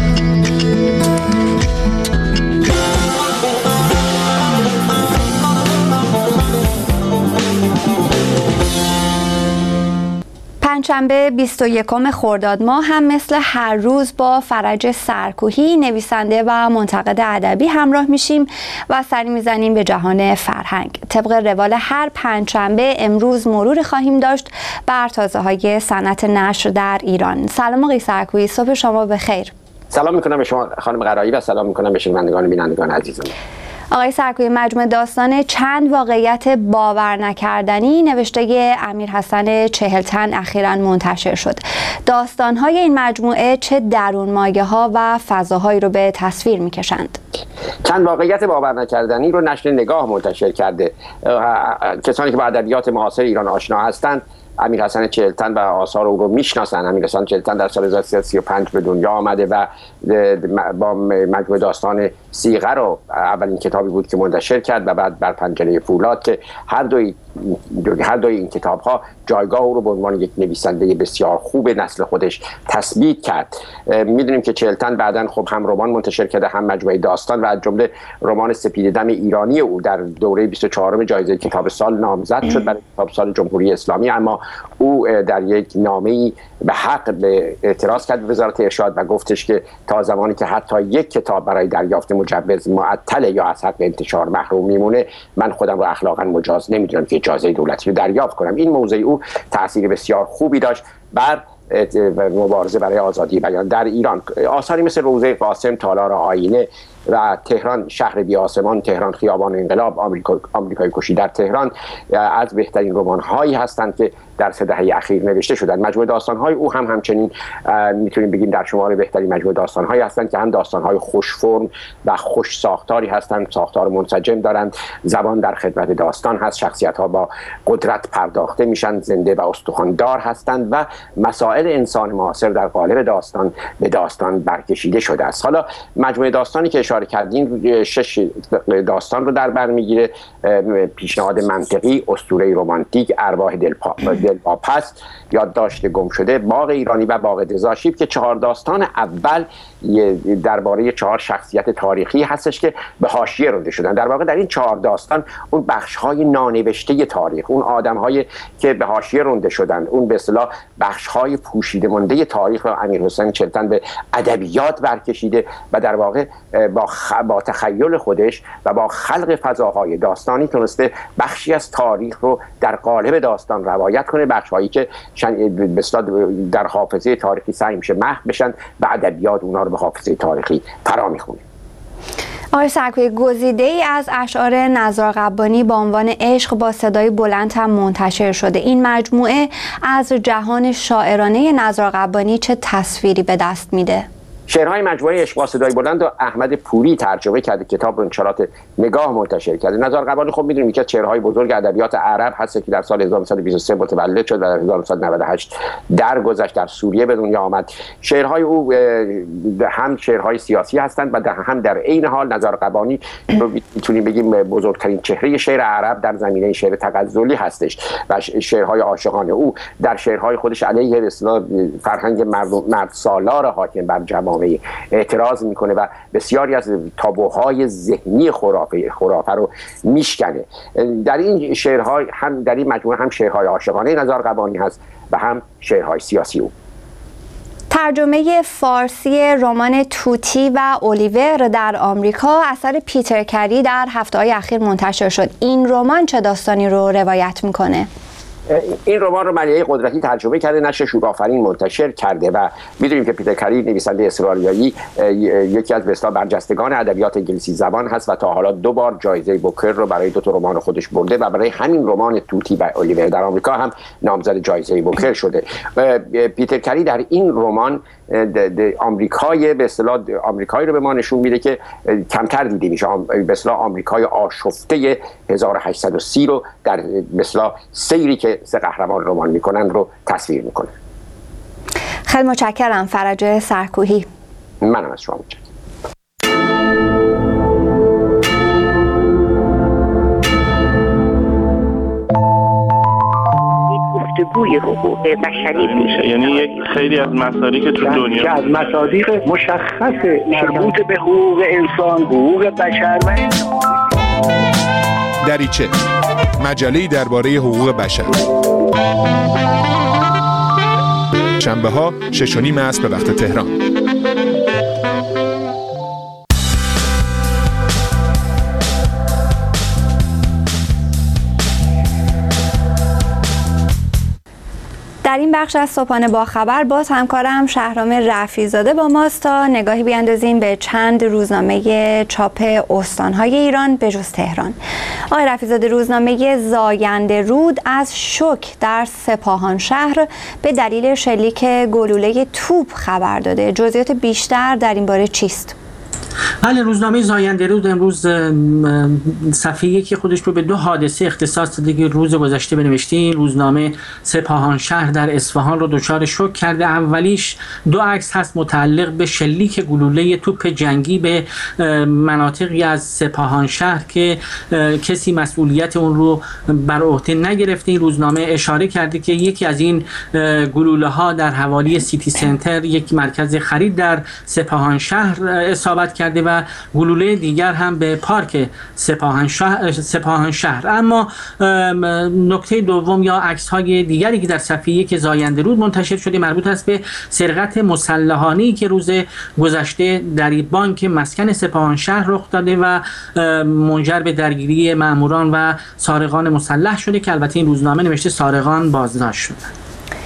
پنجشنبه بیست و یکم خرداد ماه هم مثل هر روز با فرج سرکوهی نویسنده و منتقد ادبی همراه میشیم و سری میزنیم به جهان فرهنگ. طبق روال هر پنجشنبه امروز مرور خواهیم داشت بر تازه‌های صنعت نشر در ایران. سلام آقای سرکوهی، صبح شما بخیر. سلام میکنم به شما خانم قرایی و سلام میکنم به شنوندگان و بینندگان عزیزم. آقای سرکوهی، مجموعه داستان چند واقعیت باور نکردنی نوشته امیر حسن چهلتن اخیراً منتشر شد. داستان‌های این مجموعه چه درون مایه‌ها و فضاهایی رو به تصویر می‌کشند؟ چند واقعیت باور نکردنی رو نشر نگاه منتشر کرده. کسانی که با ادبیات معاصر ایران آشنا هستند امیر حسن چهلتن و آثار او رو میشناسن. امیر حسن چهلتن در سال هزار و سیصد و سی و پنج به دنیا آمده و با مجموعه داستان صیغه رو اولین کتابی بود که منتشر کرد و بعد بر پنجره فولاد که هر دوی هر دوی این کتاب ها جایگاه او رو به عنوان یک نویسنده بسیار خوب نسل خودش تثبیت کرد. میدونیم که چهلتن بعداً خب هم رمان منتشر کرده هم مجموعه داستان و از جمله رمان سپید دم ایرانی او در دوره بیست و چهارم جایزه کتاب سال نامزد شد برای کتاب سال جمهوری اسلامی، اما او در یک نامه‌ای به حق به اعتراض کرد به وزارت ارشاد و گفتش که تا زمانی که حتی یک کتاب برای دریافت مجوز معطل یا از حق انتشار محروم میمونه من خودم رو اخلاقاً مجاز نمیدونم که اجازه دولتی رو دریافت کنم. این موضوع او تأثیر بسیار خوبی داشت بر مبارزه برای آزادی بیان در ایران. آثاری مثل روزه قاسم، تالار آینه و تهران شهر بی آسمان، تهران خیابان انقلاب، آمریکا آمریکای کشی در تهران از بهترین رمان‌هایی هستند که در سه دهه اخیر نوشته شدند. مجموعه داستان‌های او هم همچنین میتونیم بگیم در شمار بهترین مجموعه داستان‌هایی هستند که هم داستان‌های خوش فرم و خوش ساختاری هستند، ساختار منسجم دارند، زبان در خدمت داستان هست، شخصیت‌ها با قدرت پرداخته میشن، زنده و استخواندار هستند و مسائل انسان معاصر در قالب داستان به داستان برکشیده شده است. حالا مجموعه داستانی که اشاره کردیم شش داستان رو در بر میگیره: پیشنهاد منطقی، اسطوره رمانتیک، ارواح دلپا دلواپس، یادداشت گم شده، باغ ایرانی و باغ دزاشیب که چهار داستان اول درباره چهار شخصیت تاریخی هستش که به حاشیه رانده شدن. در واقع در این چهار داستان اون بخش‌های نانوشته تاریخ، اون آدم‌هایی که به حاشیه رانده شدن، اون به اصطلاح بخش‌های پوشیده مانده تاریخ رو امیرحسین چلتن به ادبیات برکشیده و در واقع با خ... با تخیل خودش و با خلق فضاهای داستانی تونسته بخشی از تاریخ رو در قالب داستان روایت کنه، بخش‌هایی که به اصطلاح در حافظه تاریخی سعی میشه محو بشن و ادبیات اونها رو به حافظه تاریخی فرا میخونه. آقای سرکویی، گزیده‌ای از اشعار نزار قبانی با عنوان عشق با صدای بلند هم منتشر شده. این مجموعه از جهان شاعرانه نزار قبانی چه تصویری به دست میده؟ شعرهای مجموعه عشق با صدای بلند و احمد پوری ترجمه کرده، کتاب انشالات نگاه منتشر کرده. نزار قبانی خب میدونیم که چهره‌های بزرگ ادبیات عرب هست که در سال هزار و نهصد و بیست و سه متولد شد و در هزار و نهصد و نود و هشت درگذشت، در سوریه به دنیا آمد. شعرهای او هم شعرهای سیاسی هستند و هم در عین حال نزار قبانی رو میتونیم بگیم بزرگترین چهره شعر عرب در زمینه شعر تغزلی هستش و شعرهای عاشقانه او در شعرهای خودش علیه به اصطلاح فرهنگ مرد سالار حاکم بر جوامع اعتراض میکنه و بسیاری از تابوهای ذهنی خرافه خرافه رو میشکنه. در این شعرهای هم در این مجموعه هم شعرهای عاشقانه نزار قبانی هست و هم شعرهای سیاسی او. ترجمه فارسی رمان توتی و اولیور در آمریکا اثر پیتر کری در هفته‌های اخیر منتشر شد. این رمان چه داستانی رو روایت میکنه؟ این رمان رو ملیحه قدرتی ترجمه کرده، نشر شورآفرین منتشر کرده و میدونیم که پیتر کری نویسنده استرالیایی یکی از به اصطلاح برجستگان ادبیات انگلیسی زبان هست و تا حالا دو بار جایزه بوکر رو برای دو تا رمان خودش برده و برای همین رمان توتی و اولیور در آمریکا هم نامزد جایزه بوکر شده. پیتر کری در این رمان آمریکای به اصطلاح آمریکایی رو به ما نشون میده که کمتر دیده میشه، به اصطلاح آمریکای آشفته هزار و هشتصد و سی رو در به اصطلاح سیری که سه قهرمان رمان میکنن رو تصویر میکنه. خیلی متشکرم فرج سرکویی. منم از شما متشکرم. گفتگوی حقوق بشری میشه، یعنی یک خیلی از مصادیق که تو دنیا که از مصادیق مشخص مربوط به حقوق انسان، حقوق بشر و دریچه، مجله‌ای درباره حقوق بشر. شنبه ها شش و نیم عصر به وقت تهران. در این بخش از صبحانه با خبر باز همکارم شهرام رفیع‌زاده با ماست تا نگاهی بیاندازیم به چند روزنامه چاپ استان‌های ایران به جز تهران. آقای رفیع‌زاده، روزنامه زاینده رود از شوک در سپاهانشهر به دلیل شلیک گلوله توپ خبر داده. جزئیات بیشتر در این باره چیست؟ بله، روزنامه زاینده رود امروز صفحه که خودش رو به دو حادثه اختصاص داده که روز گذشته بنوشته. روزنامه سپاهانشهر در اصفهان رو دچار شوک کرده. اولیش دو عکس هست متعلق به شلیک گلوله توپ جنگی به مناطقی از سپاهانشهر که کسی مسئولیت اون رو بر عهده نگرفته. این روزنامه اشاره کرده که یکی از این گلوله ها در حوالی سیتی سنتر، یک مرکز خرید در سپاهانشهر اصابت کرده و گلوله دیگر هم به پارک سپاهانشهر سپاهانشهر. اما نکته دوم یا عکس های دیگری که در صفحه که زاینده رود منتشر شده مربوط است به سرقت مسلحانه‌ای که روز گذشته در بانک مسکن سپاهانشهر رخ داده و منجر به درگیری ماموران و سارقان مسلح شده که البته این روزنامه نوشته سارقان بازداشت شدند.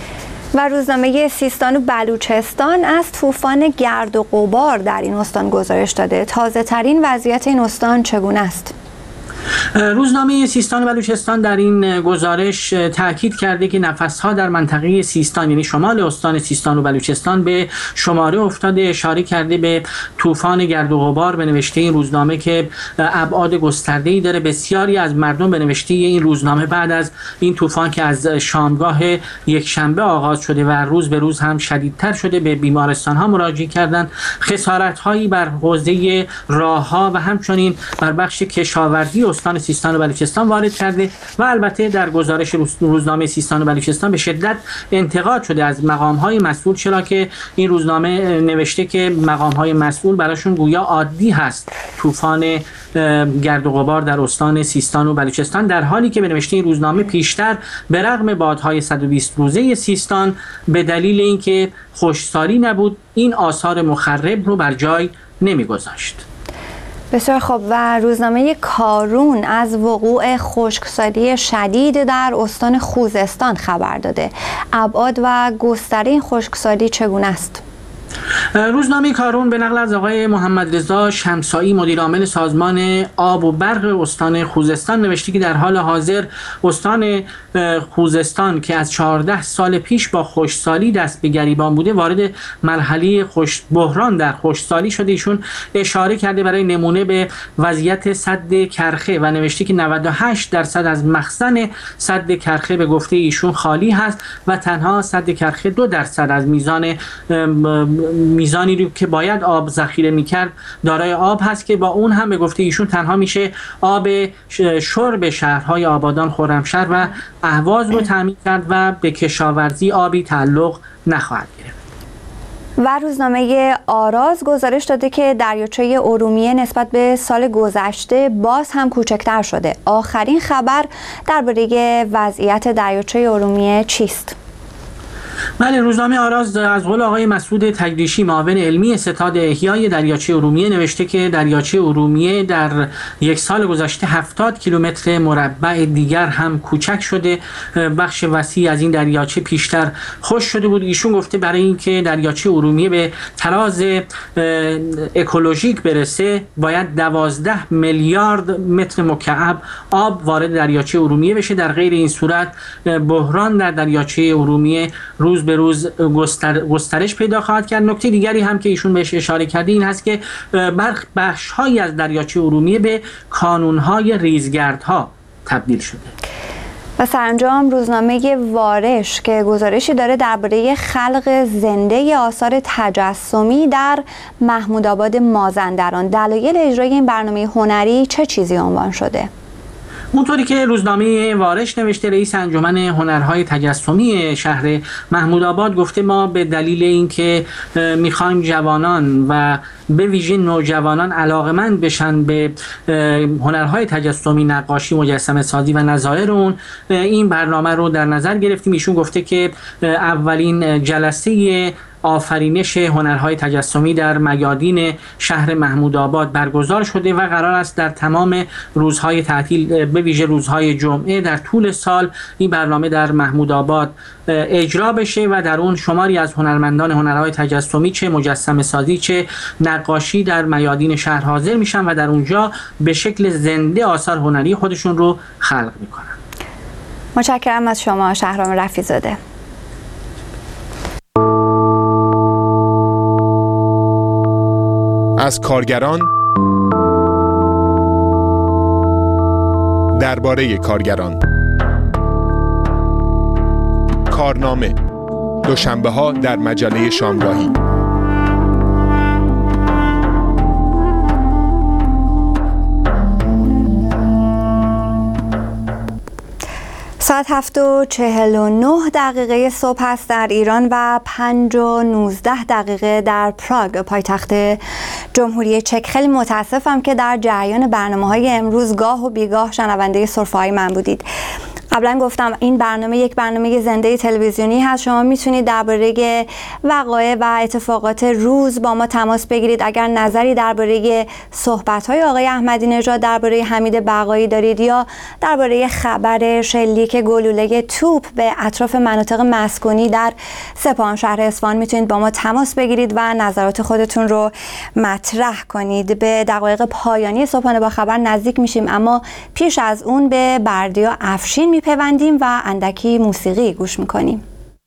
و روزنامه سیستان و بلوچستان از طوفان گرد و غبار در این استان گزارش داده. تازه ترین وضعیت این استان چگونه است؟ روزنامه سیستان و بلوچستان در این گزارش تاکید کرده که نفس‌ها در منطقه سیستان یعنی شمال استان سیستان و بلوچستان به شماره افتاده. اشاره کرده به طوفان گرد و غبار به نوشته این روزنامه که ابعاد گسترده‌ای داره. بسیاری از مردم به نوشته این روزنامه بعد از این طوفان که از شامگاه یک شنبه آغاز شده و روز به روز هم شدیدتر شده به بیمارستان‌ها مراجعه کردند. خسارت‌هایی بر حوزه راه‌ها و همچنین بر بخش کشاورزی استان سیستان و بلوچستان وارد کرده و البته در گزارش روزنامه سیستان و بلوچستان به شدت انتقاد شده از مقام‌های مسئول، چرا که این روزنامه نوشته که مقام‌های مسئول براشون گویا عادی هست طوفان گرد و غبار در استان سیستان و بلوچستان، در حالی که به نوشته این روزنامه پیشتر به رغم بادهای صد و بیست روزه سیستان به دلیل اینکه خشکسالی نبود این آثار مخرب رو بر جای نمی‌گذاشت. بسیار خوب. و روزنامه کارون از وقوع خشکسالی شدید در استان خوزستان خبر داده. ابعاد و گستره این خشکسالی چگونه است؟ روزنامه کارون به نقل از آقای محمد رضا شمسایی مدیر عامل سازمان آب و برق استان خوزستان نوشته که در حال حاضر استان خوزستان که از چهارده سال پیش با خشکسالی دست به گریبان بوده وارد مرحله خوش بحران در خشکسالی شده. ایشون اشاره کرده برای نمونه به وضعیت سد کرخه و نوشته که نود و هشت درصد از مخزن سد کرخه به گفته ایشون خالی هست و تنها سد کرخه دو درصد از میزان میزانی رو که باید آب ذخیره میکرد دارای آب هست که با اون هم به گفته ایشون تنها میشه آب شرب شهرهای آبادان، خرمشهر و اهواز رو تامین کرد و به کشاورزی آبی تعلق نخواهد گرفت. و روزنامه آراز گزارش داده که دریاچه ارومیه نسبت به سال گذشته باز هم کوچکتر شده. آخرین خبر درباره وضعیت دریاچه ارومیه چیست؟ بله، روزنامه آراز از قول آقای مسعود تگریشی معاون علمی ستاد احیای دریاچه ارومیه نوشته که دریاچه ارومیه در یک سال گذشته هفتاد کیلومتر مربع دیگر هم کوچک شده. بخش وسیع از این دریاچه پیشتر خشک شده بود. ایشون گفته برای اینکه دریاچه ارومیه به تراز اکولوژیک برسه باید دوازده میلیارد متر مکعب آب وارد دریاچه ارومیه بشه. در غیر این صورت بحران در دریاچه ارومیه روز به روز گستر، گسترش پیدا خواهد کرد. نکته دیگری هم که ایشون بهش اشاره کرده این هست که بخش‌هایی از دریاچه ارومیه به کانون‌های ریزگردها تبدیل شده. و سرانجام روزنامه وارش که گزارشی داره درباره خلق زنده آثار تجسمی در محمودآباد مازندران. دلایل اجرای این برنامه هنری چه چیزی عنوان شده؟ اونطوری که روزنامه وارش نوشته، رئیس انجمن هنرهای تجسمی شهر محمودآباد گفته ما به دلیل اینکه میخوایم جوانان و به ویژه نوجوانان علاقمند بشن به هنرهای تجسمی، نقاشی، مجسمه سازی و نظایر اون این برنامه رو در نظر گرفتیم. ایشون گفته که اولین جلسه آفرینش هنرهای تجسمی در میادین شهر محمودآباد برگزار شده و قرار است در تمام روزهای تعطیل به ویژه روزهای جمعه در طول سال این برنامه در محمودآباد اجرا بشه و در اون شماری از هنرمندان هنرهای تجسمی چه مجسمه سازی چه نقاشی در میادین شهر حاضر میشن و در اونجا به شکل زنده آثار هنری خودشون رو خلق میکنن. متشکرم از شما شهرام رفیع‌زاده. از کارگران درباره کارگران کارنامه دوشنبه ها در مجله شامگاهی. ساعت هفت و چهل و نه دقیقه صبح است در ایران و پنج و نوزده دقیقه در پراگ پایتخت جمهوری چک. خیلی متاسفم که در جریان برنامه‌های امروز گاه و بیگاه شنونده سرفه‌های من بودید. قبلا گفتم این برنامه یک برنامه زنده تلویزیونی هست. شما میتونید درباره وقایع و اتفاقات روز با ما تماس بگیرید. اگر نظری درباره صحبت‌های آقای احمدی نژاد درباره حمید بقایی دارید یا درباره خبر شلیک گلوله توپ به اطراف مناطق مسکونی در سپاهانشهر اصفهان، میتونید با ما تماس بگیرید و نظرات خودتون رو مطرح کنید. به دقایق پایانی صبحانه با خبر نزدیک میشیم، اما پیش از اون به بردیا افشین میپیوندیم و اندکی موسیقی گوش میکنیم.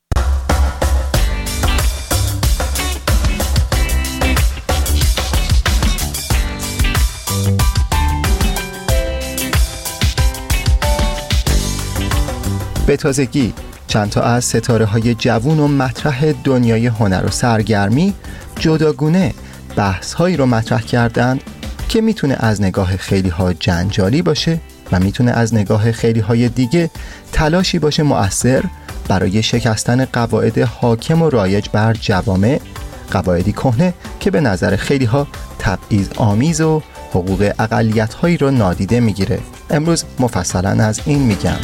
به تازگی چند تا از ستاره های جوون و مطرح دنیای هنر و سرگرمی جداگونه بحث هایی رو مطرح کردند که میتونه از نگاه خیلی ها جنجالی باشه و میتونه از نگاه خیلی های دیگه تلاشی باشه مؤثر برای شکستن قواعد حاکم و رایج بر جوامع، قواعدی کهنه که به نظر خیلی ها تبعیض آمیز و حقوق اقلیت هایی رو نادیده میگیره. امروز مفصلا از این میگم.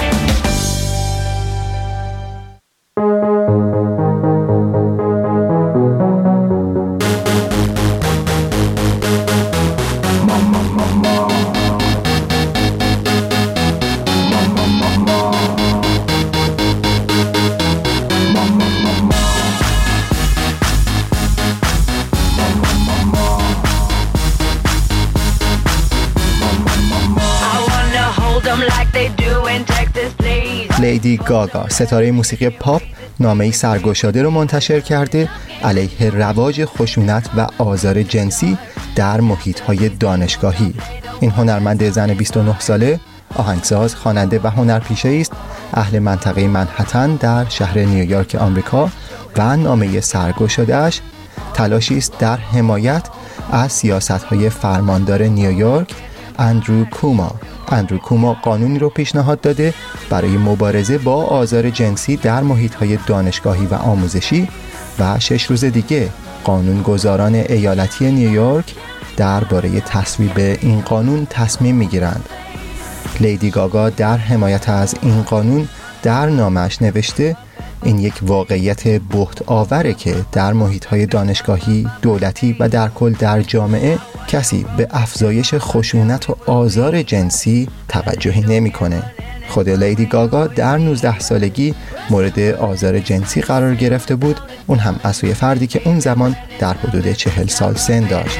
لیدی گاگا، ستاره موسیقی پاپ، نامه‌ای سرگشاده رو منتشر کرده علیه رواج خشونت و آزار جنسی در محیط‌های دانشگاهی. این هنرمند زن بیست و نه ساله، آهنگساز، خواننده و هنرپیشه‌ای است، اهل منطقه منهتن در شهر نیویورک آمریکا و نامه سرگشاده‌اش تلاشی است در حمایت از سیاست‌های فرماندار نیویورک اندرو کوما. اندرو کوما قانونی رو پیشنهاد داده برای مبارزه با آزار جنسی در محیط‌های دانشگاهی و آموزشی و شش روز دیگه قانونگذاران ایالتی نیویورک درباره تصویب این قانون تصمیم می‌گیرند. لیدی گاگا در حمایت از این قانون در نامش نوشته این یک واقعیت بهت آوره که در محیط‌های دانشگاهی، دولتی و در کل در جامعه کسی به افزایش خشونت و آزار جنسی توجهی نمی‌کنه. خود لیدی گاگا در نوزده سالگی مورد آزار جنسی قرار گرفته بود، اون هم از سوی فردی که اون زمان در حدود چهل سال سن داشت.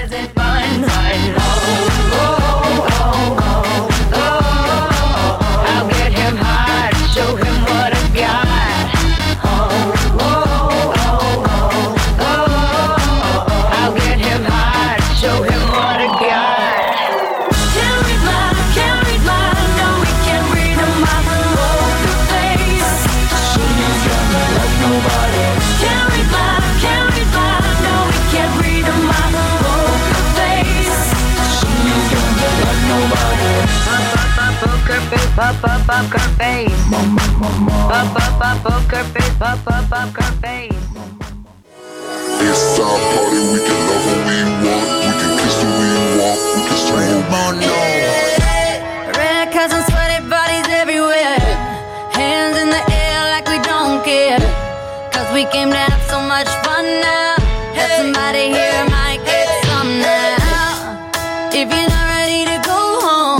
Pop up up her face. Pop up up poker face. Pop up up her face. It's our party. We can love who we want. We can kiss who we want. We can swing on no. Red cups and sweaty bodies everywhere. Hands in the air like we don't care. Cause we came to have so much fun now. Have somebody here might get some now. If you're not ready to go home,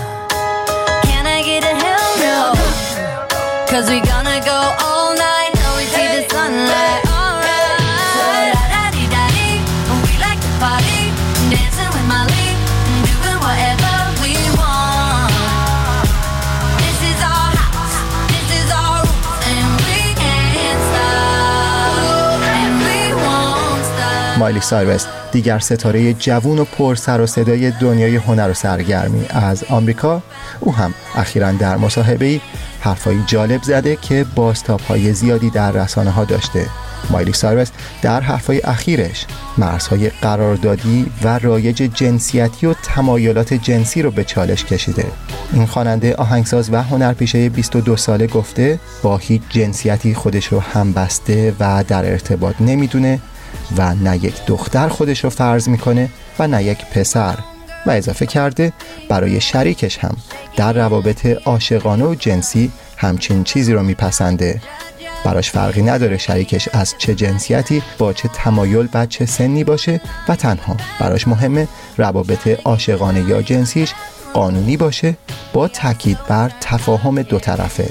cause we gonna go all night till we see the sunlight. Alright. So da-da-dee-da-dee, we like to party, dancing with Molly, doing whatever we want. This is our house, this is our rules, and we can't stop, and we won't stop. مایلی سایرس، دیگر ستاره جوون و پر سر و صدای دنیای هنر و سرگرمی از آمریکا، او هم اخیراً در مصاحبه‌ای حرفای جالب زده که بازتاب‌های زیادی در رسانه ها داشته. مایلی سایرس در حرفای اخیرش مرزهای قراردادی و رایج جنسیتی و تمایلات جنسی رو به چالش کشیده. این خواننده، آهنگساز و هنرپیشه بیست و دو ساله گفته با هیچ جنسیتی خودش رو همبسته و در ارتباط نمیدونه و نه یک دختر خودش رو فرض میکنه و نه یک پسر. و اضافه کرده برای شریکش هم در روابط عاشقانه و جنسی همچین چیزی رو میپسنده. براش فرقی نداره شریکش از چه جنسیتی، با چه تمایل و چه سنی باشه و تنها براش مهمه روابط عاشقانه یا جنسیش قانونی باشه با تاکید بر تفاهم دو طرفه.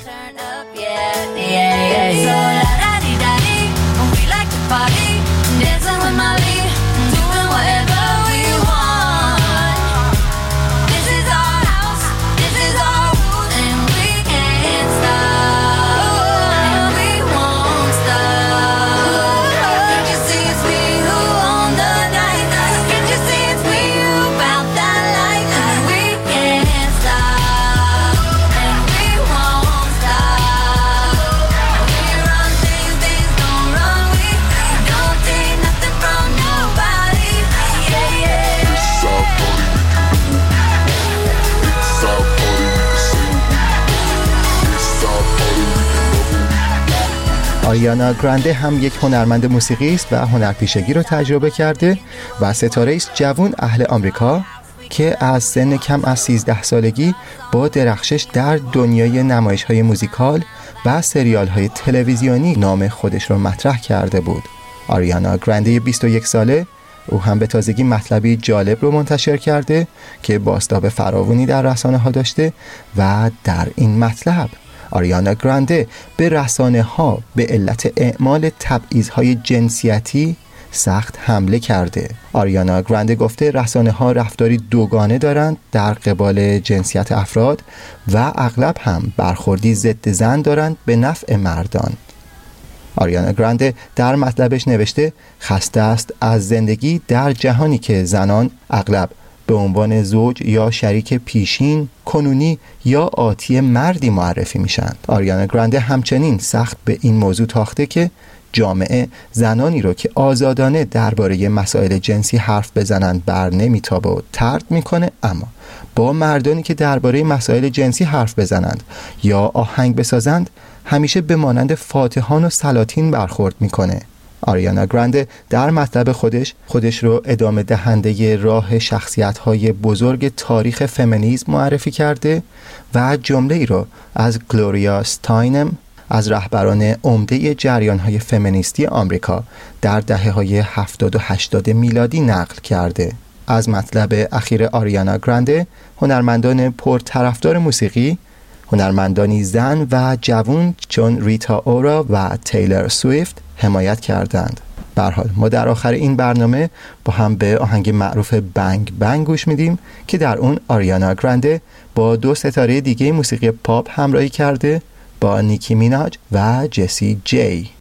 آریانا گرانده هم یک هنرمند موسیقی است و هنرپیشگی رو تجربه کرده و ستاره است جوان اهل آمریکا که از سن کم از سیزده سالگی با درخشش در دنیای نمایش‌های موزیکال و سریال‌های تلویزیونی نام خودش رو مطرح کرده بود. آریانا گرانده بیست و یک ساله، او هم به تازگی مطلبی جالب رو منتشر کرده که بازتاب فراوانی در رسانه‌ها داشته و در این مطلب آریانا گرانده به رسانه ها به علت اعمال تبعیض‌های جنسیتی سخت حمله کرده. آریانا گرانده گفته رسانه ها رفتاری دوگانه دارند در قبال جنسیت افراد و اغلب هم برخوردی ضد زن دارند به نفع مردان. آریانا گرانده در مطلبش نوشته خسته است از زندگی در جهانی که زنان اغلب به عنوان زوج یا شریک پیشین، کنونی یا آتی مردی معرفی میشن. آریانا گرانده همچنین سخت به این موضوع تاخته که جامعه زنانی رو که آزادانه درباره مسائل جنسی حرف بزنند بر نمیتابه و طرد میکنه، اما با مردانی که درباره مسائل جنسی حرف بزنند یا آهنگ بسازند همیشه به مانند فاتحان و سلاطین برخورد میکنه. آریانا گرانده در مطلب خودش خودش رو ادامه دهنده راه شخصیت‌های بزرگ تاریخ فمینیسم معرفی کرده و جمله ای رو از گلوریا استاینم از رهبران عمده جریان‌های فمینیستی آمریکا در دهه‌های هفتاد و هشتاد میلادی نقل کرده. از مطلب اخیر آریانا گرانده هنرمندان پرطرفدار موسیقی، هنرمندانی زن و جوان چون ریتا اورا و تیلر سویفت حمایت کردند. به هر حال ما در آخر این برنامه با هم به آهنگ معروف بنگ بنگ گوش میدیم که در اون آریانا گرانده با دو ستاره دیگه موسیقی پاپ همراهی کرده، با نیکی میناج و جسی جی.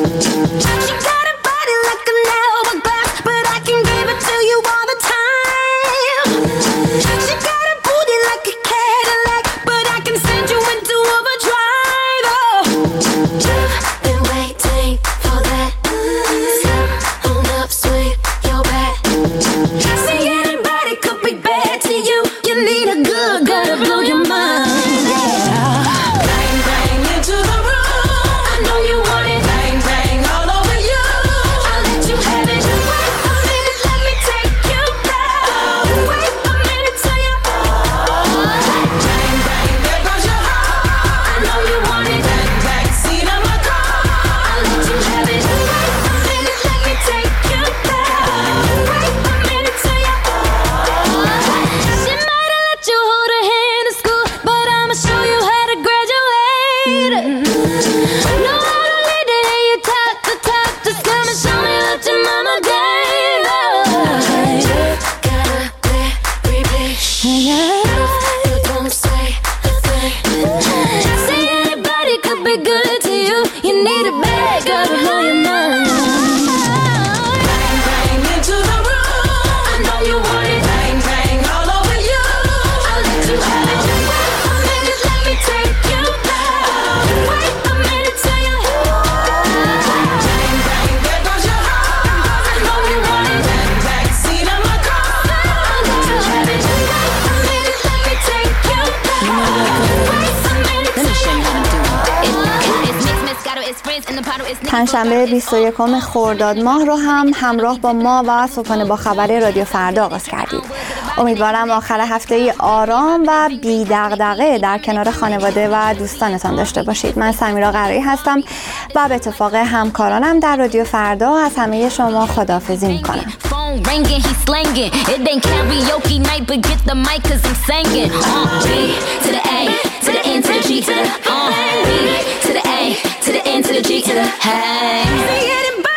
پنجشنبه بیست و یکم خرداد ماه رو هم همراه با ما و صبحانه با خبر رادیو فردا آغاز کردید. امیدوارم آخر هفته آرام و بی دغدغه در کنار خانواده و دوستانتان داشته باشید. من سمیرا قرایی هستم و به اتفاق همکارانم در رادیو فردا از همه شما خداحافظی میکنم. Ringing, he slanging. It ain't karaoke night, but get the mic 'cause I'm singing. Uh, B to the A, to the N, to the G, to the uh, B to the A, to the N, to the G, to the hey.